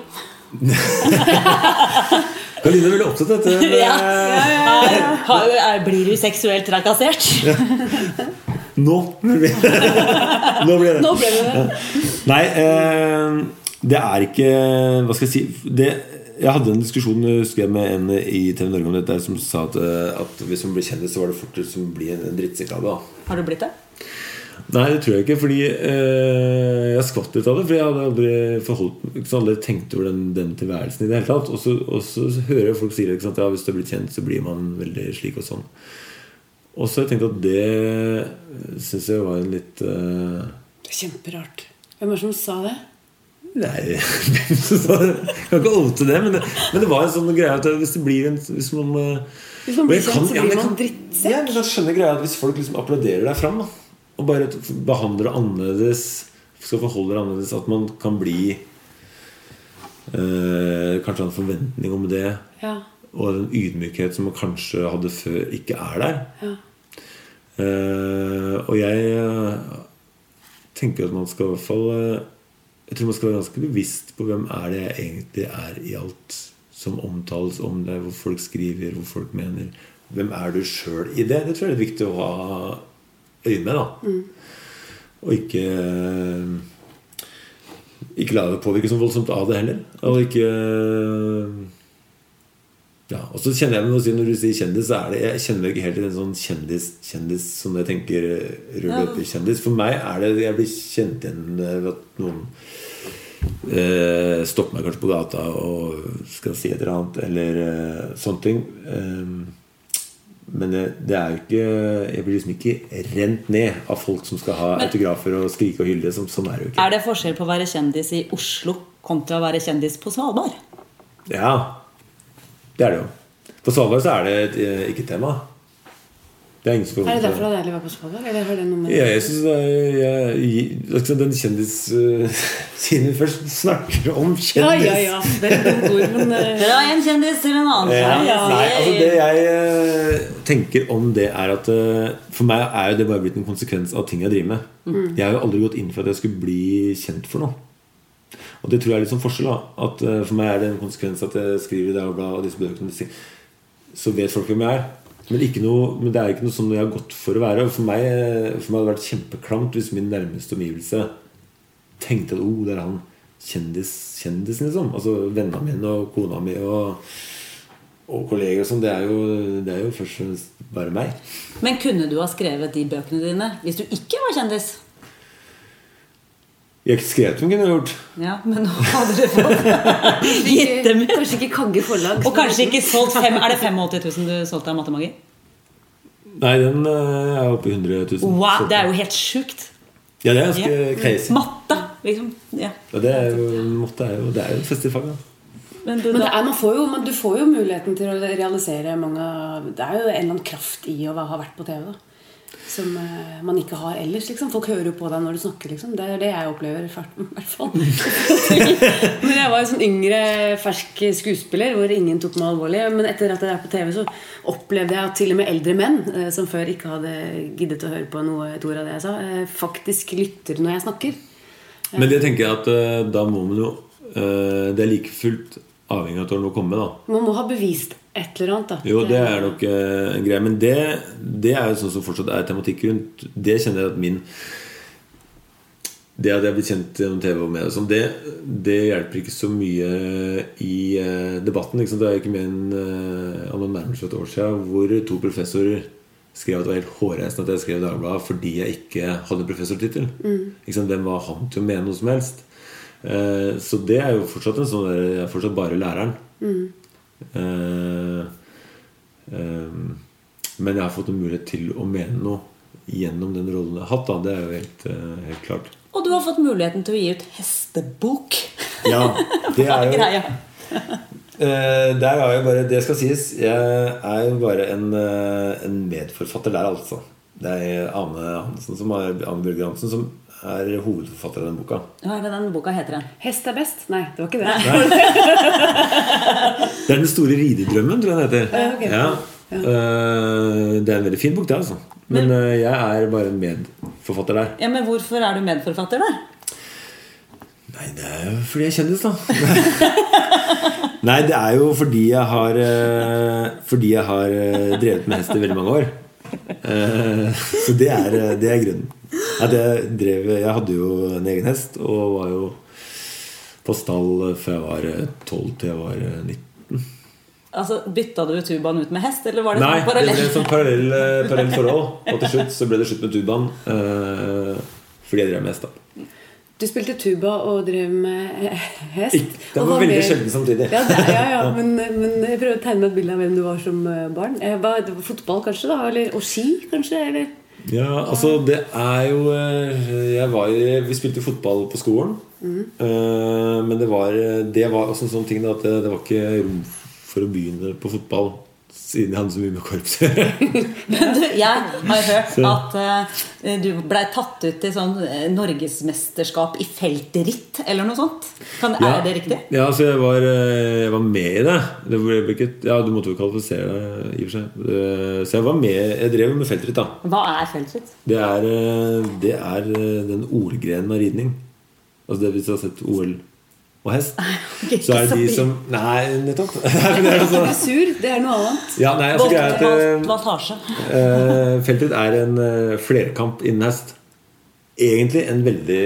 H: Karoline er veldig opptatt av dette.
F: Ja. Blir du seksuelt trakassert?
H: Nå blir det.
F: Nå ble det.
H: Nei, det er ikke, hva skal jeg si, jeg hadde en diskusjon husker jeg, med en i TV Norge om dette som sa at hvis man blir kjendis så var det fortere som blir en drittsekk av det.
F: Har du blitt det?
H: Nei, det tror jeg ikke, fordi jeg skvatt litt av det, fordi jeg hadde aldri aldri tenkt over den tilværelsen i det hele tatt, og så hører jeg folk si det, ikke sant? Ja, hvis du har blitt kjent så blir man veldig slik og sånn, og så har jeg tenkt at det synes jeg var en litt
G: Det er kjemperart. Hvem er det som sa det?
H: Nei, jeg kan ikke oute det, men det var en sånn greie at hvis det blir hvis man
G: blir kjent, så blir man drittsekk.
H: Ja, men jeg skjønner greia at hvis folk liksom applauderer deg frem da, og bare behandler det annerledes, skal forholde det annerledes, at man kan bli kanskje en forventning om det,
G: ja.
H: Og en ydmykhet som man kanskje hadde før ikke der,
G: ja.
H: Og jeg tenker at man skal I hvert fall jeg tror man skal være ganske bevisst på hvem det jeg egentlig I alt som omtales om det, hvor folk skriver, hvor folk mener, hvem du selv I det tror jeg det viktig å ha øye med da. Og ikke la det påvirke så voldsomt av det heller, og ikke ja, og så kjenner jeg meg når du sier kjendis så det, jeg kjenner meg ikke helt I en sånn kjendis som jeg tenker rødløper-kjendis. For meg det jeg blir kjent igjen ved at noen stopper meg kanskje på gata og skal si et eller annet eller sånne ting, men det jo ikke jeg blir liksom ikke rent ned av folk som skal ha autografer og skrike og hylle sånn det jo ikke.
F: Det forskjell på å være kjendis I Oslo kontra å være kjendis på Svalbard?
H: Ja, det det jo. På Svalbard så det ikke et tema. Det ingen som
G: det derfor det deilig å være på Svalbard? Eller har det noe med
H: Ja, jeg synes den kjendis-siden først snakker om kjendis.
G: Ja, det et dumt ord, men
F: fra en kjendis til en annen.
H: Nei, altså det jeg tenker om det at for meg jo det bare blitt en konsekvens av ting jeg driver med. Jeg har jo aldri gått inn for at jeg skulle bli kjent for noe. Og det tror jeg litt sånn forskjell da, at for meg det en konsekvens at jeg skriver I Dagbladet og disse bøkene, så vet folk hvem jeg men det ikke noe som jeg har gått for å være. Og for meg hadde det vært kjempeklamt hvis min nærmeste omgivelse tenkte at det han kjendisen liksom. Altså vennene mine og kona mi og kolleger og sånn, det jo først og fremst bare meg.
F: Men kunne du ha skrevet de bøkene dine hvis du ikke var kjendis?
H: Jeg ikke skrevet dem, kunne jeg gjort.
F: Ja, men nå hadde du fått gitt dem ut.
G: Kanskje ikke Kagge forlag.
F: Og kanskje ikke solgt det 85 000 du solgte av Matemagi?
H: Nei, den oppe I 100 000.
F: Wow, det jo helt sjukt.
H: Ja, det ganske crazy.
F: Matte, liksom. Ja,
H: det matte jo det jo et festifag, da.
G: Men du får jo muligheten til å realisere mange. Det jo en eller annen kraft I å ha vært på TV da som man ikke har ellers liksom. Folk hører jo på deg når du snakker liksom. Det det jeg opplever I hvert fall. Men jeg var en sånn yngre fersk skuespiller hvor ingen tok meg alvorlig, men etter at jeg på TV så opplevde jeg at til og med eldre menn som før ikke hadde giddet å høre på et ord av det jeg sa faktisk lytter når jeg snakker.
H: Men det tenker jeg at da må man jo det like fullt avhengig av at noe kommer da.
G: Man må ha bevist et eller annet da.
H: Jo, det nok en greie, men det jo sånn som fortsatt tematikk rundt. Det kjenner jeg at det at jeg blitt kjent gjennom TV og med sånn, det hjelper ikke så mye I debatten liksom. Det ikke mer enn noen nærmere et år siden hvor 2 professorer skrev at det var helt hårreisende at jeg skrev Dagbladet fordi jeg ikke hadde professortitel. Hvem var han til å mene noe som helst? Så det jo fortsatt en sånn jeg fortsatt bare læreren. Men jeg har fått en mulighet til å mene noe gjennom den rollen jeg har hatt da. Det jo helt klart.
F: Og du har fått muligheten til å gi ut hestebok.
H: Ja, det
F: jo greia.
H: Der har jeg bare, det skal sies, jeg jo bare en medforfatter der altså. Det Ane Hansen Ane Bjørge Hansen som hovedforfatter av den boka.
F: Hva det den boka heter den?
G: Hest best? Nei, det var ikke det.
H: Det Den store ridedrømmen, tror jeg den heter.
G: Okay.
H: Ja. Det en veldig fin bok det altså. Men jeg bare en medforfatter der.
F: Ja, men hvorfor du medforfatter der?
H: Nei, det jo fordi jeg kjennes da. Nei, det jo fordi jeg har drevet med hest i veldig mange år. Så det grunnen. Jeg hadde jo en egen hest og var jo på stall fra jeg var 12 til jeg var 19.
F: Altså, bytta du tubaen ut med hest, eller var det
H: Nei,
F: sånn parallell?
H: Nei, det ble sånn parallell forhold. Og til slutt så ble det slutt med tubaen fordi jeg drev med hest da.
G: Du spilte tuba og drev med hest.
H: Det var veldig sjelden samtidig.
G: Ja, men jeg prøver å tegne meg et bilde av hvem du var som barn. Det var fotball kanskje da, og ski kanskje, eller?
H: Ja, altså det jo vi spilte fotball på skolen. Men det var også en sånn ting da, at det var ikke rom for å begynne på fotball siden jeg hadde så mye med korps.
F: Jeg har hørt at du ble tatt ut til sånn Norgesmesterskap i feltritt eller noe sånt. Det riktig?
H: Ja, altså jeg var med i det. Det ble ikke, ja, du måtte jo kvalifisere deg i og for seg. Så jeg var med, jeg drev med feltritt da.
F: Hva feltritt?
H: Det den OL-grenen av ridning. Altså det hvis du har sett OL og hest, så det de som nei, nettopp
G: dressur, det noe annet.
H: ja, nei,
F: Voltasje.
H: Feltritt en flerkamp innen hest. Egentlig en veldig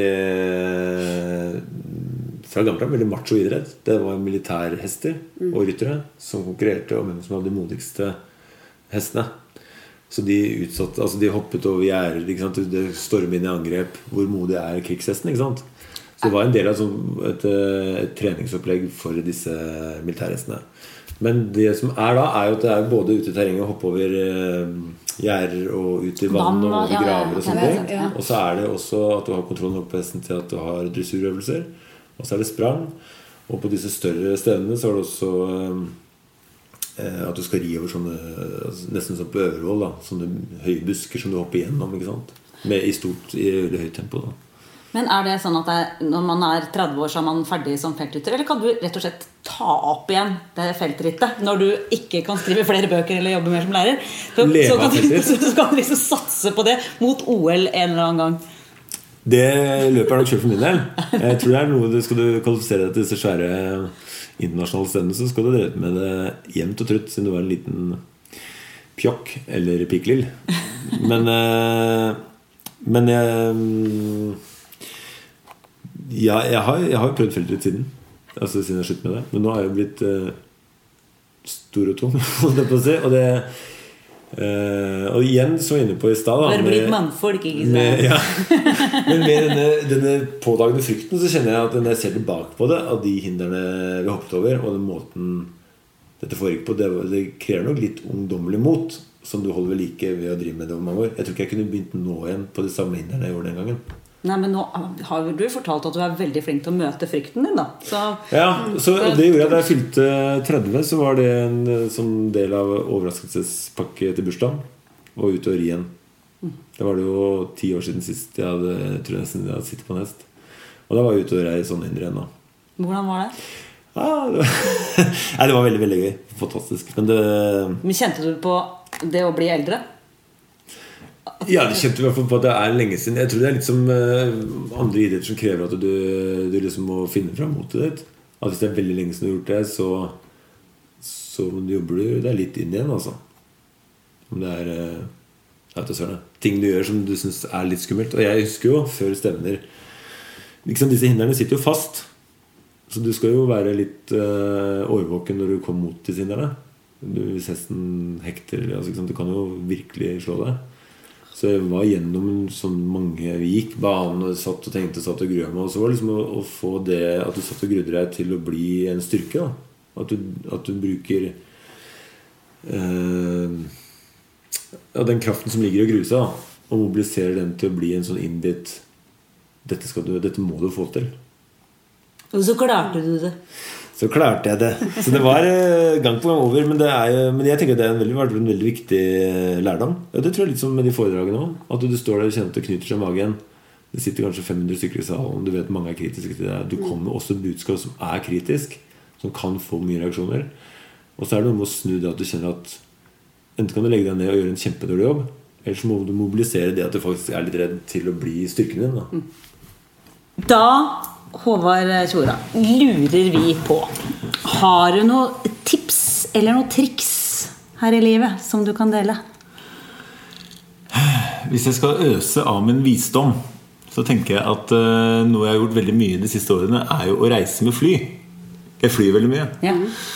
H: fra gammelt av veldig macho idrett. Det var militærhester og ryttere som konkurrerte om hvem som hadde de modigste hestene. Så de utsatte, altså de hoppet over gjerder, ikke sant? Det stormet inn i angrep. Hvor modig krigshesten, ikke sant? Så det var en del av et treningsopplegg for disse militærhestene. Men det som da jo at det både ute i terrenget å hoppe over gjerder og ut i vann og over graver og sånne ting. Og så det også at du har kontroll nok på hesten til at du har dressurøvelser. Og så det sprang. Og på disse større stedene så det også at du skal ri over sånne, nesten som på Øvervoll da, sånne høye busker som du hopper gjennom, ikke sant? I veldig høyt tempo da.
F: Men det sånn at når man 30 år så man ferdig som feltrytter, eller kan du rett og slett ta opp igjen det feltrittet når du ikke kan skrive flere bøker eller jobbe mer som lærer? Så kan du liksom satse på det mot OL en eller annen gang.
H: Det løpet nok selv for min del. Jeg tror det noe skal du kvalifisere deg til disse svære internasjonale stedene, så skal du drevet med det jevnt og trutt siden du var en liten pjokk eller pikklill. Men jeg har prøvd feltritt siden jeg slutt med det. Men nå jeg blitt stor og tung og igjen så inne på i sted da,
F: blitt mannfolk, ikke sant?
H: Ja. Men med denne pådagende frykten så kjenner jeg at når jeg ser tilbake på det av de hindrene vi hoppet over og den måten dette foregikk på, det krever nok litt ungdommelig mot som du holder ved like ved å drive med det over mange år. Jeg tror ikke jeg kunne begynt nå igjen på de samme hindrene jeg gjorde den gangen.
F: Nei, men nå har du fortalt at du veldig flink til å møte frykten din da.
H: Og det gjorde jeg da jeg fylte 30, så var det en sånn del av overraskelsespakke til bursdagen og ut og ri igjen. Det var det jo 10 år siden sist jeg tror jeg hadde sittet på en hest. Og da var jeg ute og rei sånn hinder igjen da.
F: Hvordan var det?
H: Nei, det var veldig, veldig gøy. Fantastisk.
F: Men kjente du på det å bli eldre?
H: Ja, det kjente i hvert fall på at det lenge siden. Jeg tror det litt som andre idretter som krever at du liksom må finne frem motet ditt. At hvis det veldig lenge siden du har gjort det, så jobber du deg litt inn igjen altså. Om det ting du gjør som du synes litt skummelt. Og jeg husker jo før stevner liksom, disse hindrene sitter jo fast. Så du skal jo være litt årvåken når du kommer mot disse hindrene. Hvis hesten hekter altså, du kan jo virkelig slå deg. Så jeg var gjennom sånn mange vi gikk banen og satt og tenkte, satt og gruet meg. Og så var det liksom å få det at du satt og grudde deg til å bli en styrke da. At du bruker den kraften som ligger i å grue seg, og mobiliserer den til å bli en sånn innbitt dette må du få til.
F: Og så klarte du det.
H: Så klarte jeg det. Så det var gang på gang over, men jeg tenker at det vært en veldig viktig lærdom. Ja, det tror jeg litt som med de foredragene også. At du står der og kjenner at det knyter seg i magen. Det sitter kanskje 500 stykker i salen, du vet mange kritiske til deg. Du kommer også budskap som kritisk, som kan få mye reaksjoner. Og så det noe med å snu det at du kjenner at enten kan du legge deg ned og gjøre en kjempedårlig jobb, eller så må du mobilisere det at du faktisk litt redd til å bli styrken din.
F: Da Håvard Tjora, lurer vi på, har du noen tips eller noen triks her i livet som du kan dele?
H: Hvis jeg skal øse av min visdom, så tenker jeg at noe jeg har gjort veldig mye de siste årene jo å reise med fly. Jeg flyr veldig mye.
F: Ja.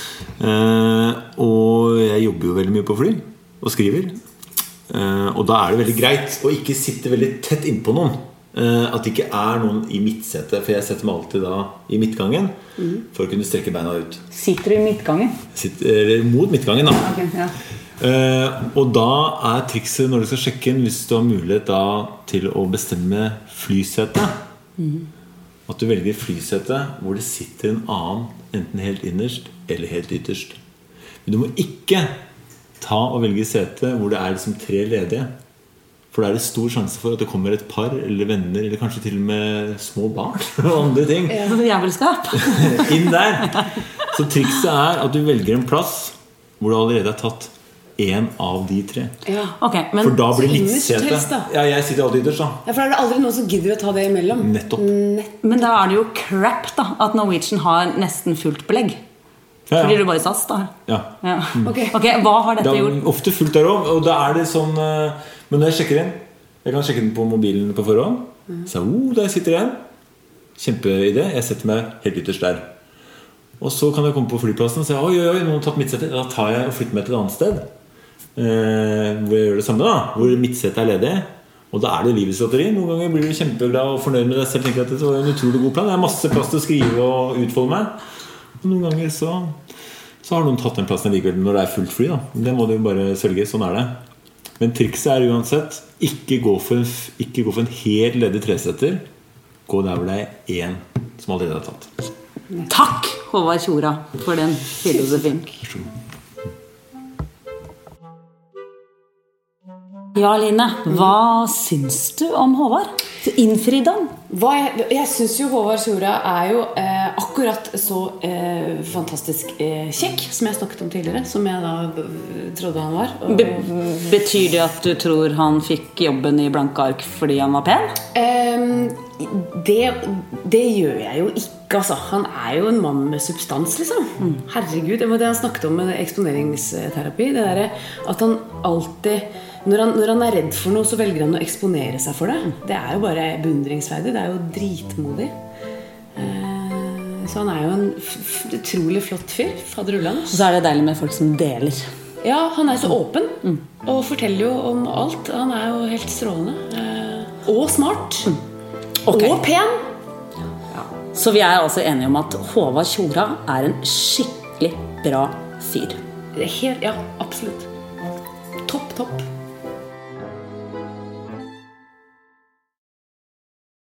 H: Og jeg jobber jo veldig mye på fly og skriver. Og da det veldig greit å ikke sitte veldig tett innpå noen. At det ikke noen i midtsetet, for jeg setter meg alltid da i midtgangen for å kunne strekke beina ut.
F: Sitter du i midtgangen?
H: Eller mot midtgangen da.
F: Okay, ja.
H: Og da trikset når du skal sjekke inn, hvis du har mulighet da til å bestemme flysete, at du velger flysete hvor det sitter en annen, enten helt innerst eller helt ytterst. Men du må ikke ta og velge sete hvor det liksom 3 ledige. For da det stor sjanse for at det kommer et par eller venner, eller kanskje til og med små barn og andre ting
F: jævelskap
H: inn der. Så trikset at du velger en plass hvor du allerede har tatt en av de 3.
G: Ja.
F: Okay, men
H: for da blir midtsete. Ja, jeg sitter alltid ytterst da.
G: Ja, for det aldri noen som gidder å ta det imellom.
H: Nettopp.
F: Men da det jo crap da, at Norwegian har nesten fullt belegg. Fordi du bare SAS da.
H: Ja.
F: Okay, hva har dette gjort?
H: Det ofte fullt der også, og da det sånn. Men når jeg sjekker inn, jeg kan sjekke den på mobilen på forhånd, så der sitter jeg. Kjempeidé, jeg setter meg helt ytterst der. Og så kan jeg komme på flyplassen og si oi, noen har tatt midtsetet. Da tar jeg og flytter meg til et annet sted, hvor jeg gjør det samme da, hvor midtsetet ledig. Og da det livets lotteri. Noen ganger blir du kjempeglad og fornøyd med deg selv, tenker at det var en utrolig god plan. Det masse plass til å skrive og utfolde meg. Og noen ganger så har noen tatt den plassen likevel når det fullt fly da. Det må du bare sørge, sånn det. Men trikset uansett ikke gå for en helt ledig tresetter. Gå der hvor det en som allerede har tatt.
F: Takk Håvard Tjora for den filosofien. Ja, Line, hva syns du om Håvard? Innfridd han?
G: Jeg synes jo Håvard Tjora jo akkurat så fantastisk kjekk som jeg snakket om tidligere, som jeg da trodde han var.
F: Betyr det at du tror han fikk jobben i blanke ark fordi han var pen?
G: Det gjør jeg jo ikke, altså. Han jo en mann med substans, liksom. Herregud, det var det han snakket om med eksponeringsterapi. Det at han alltid når han redd for noe, så velger han å eksponere seg for det. Det jo bare beundringsverdig. Det jo dritmodig. Så han jo en utrolig flott fyr. Faderullan.
F: Og så det deilig med folk som deler.
G: Ja, han så åpen. Og forteller jo om alt. Han jo helt strålende. Og smart.
F: Okay.
G: Og pen.
F: Ja. Så vi altså enige om at Håvard Tjora en skikkelig bra fyr.
G: Ja, absolutt. Topp.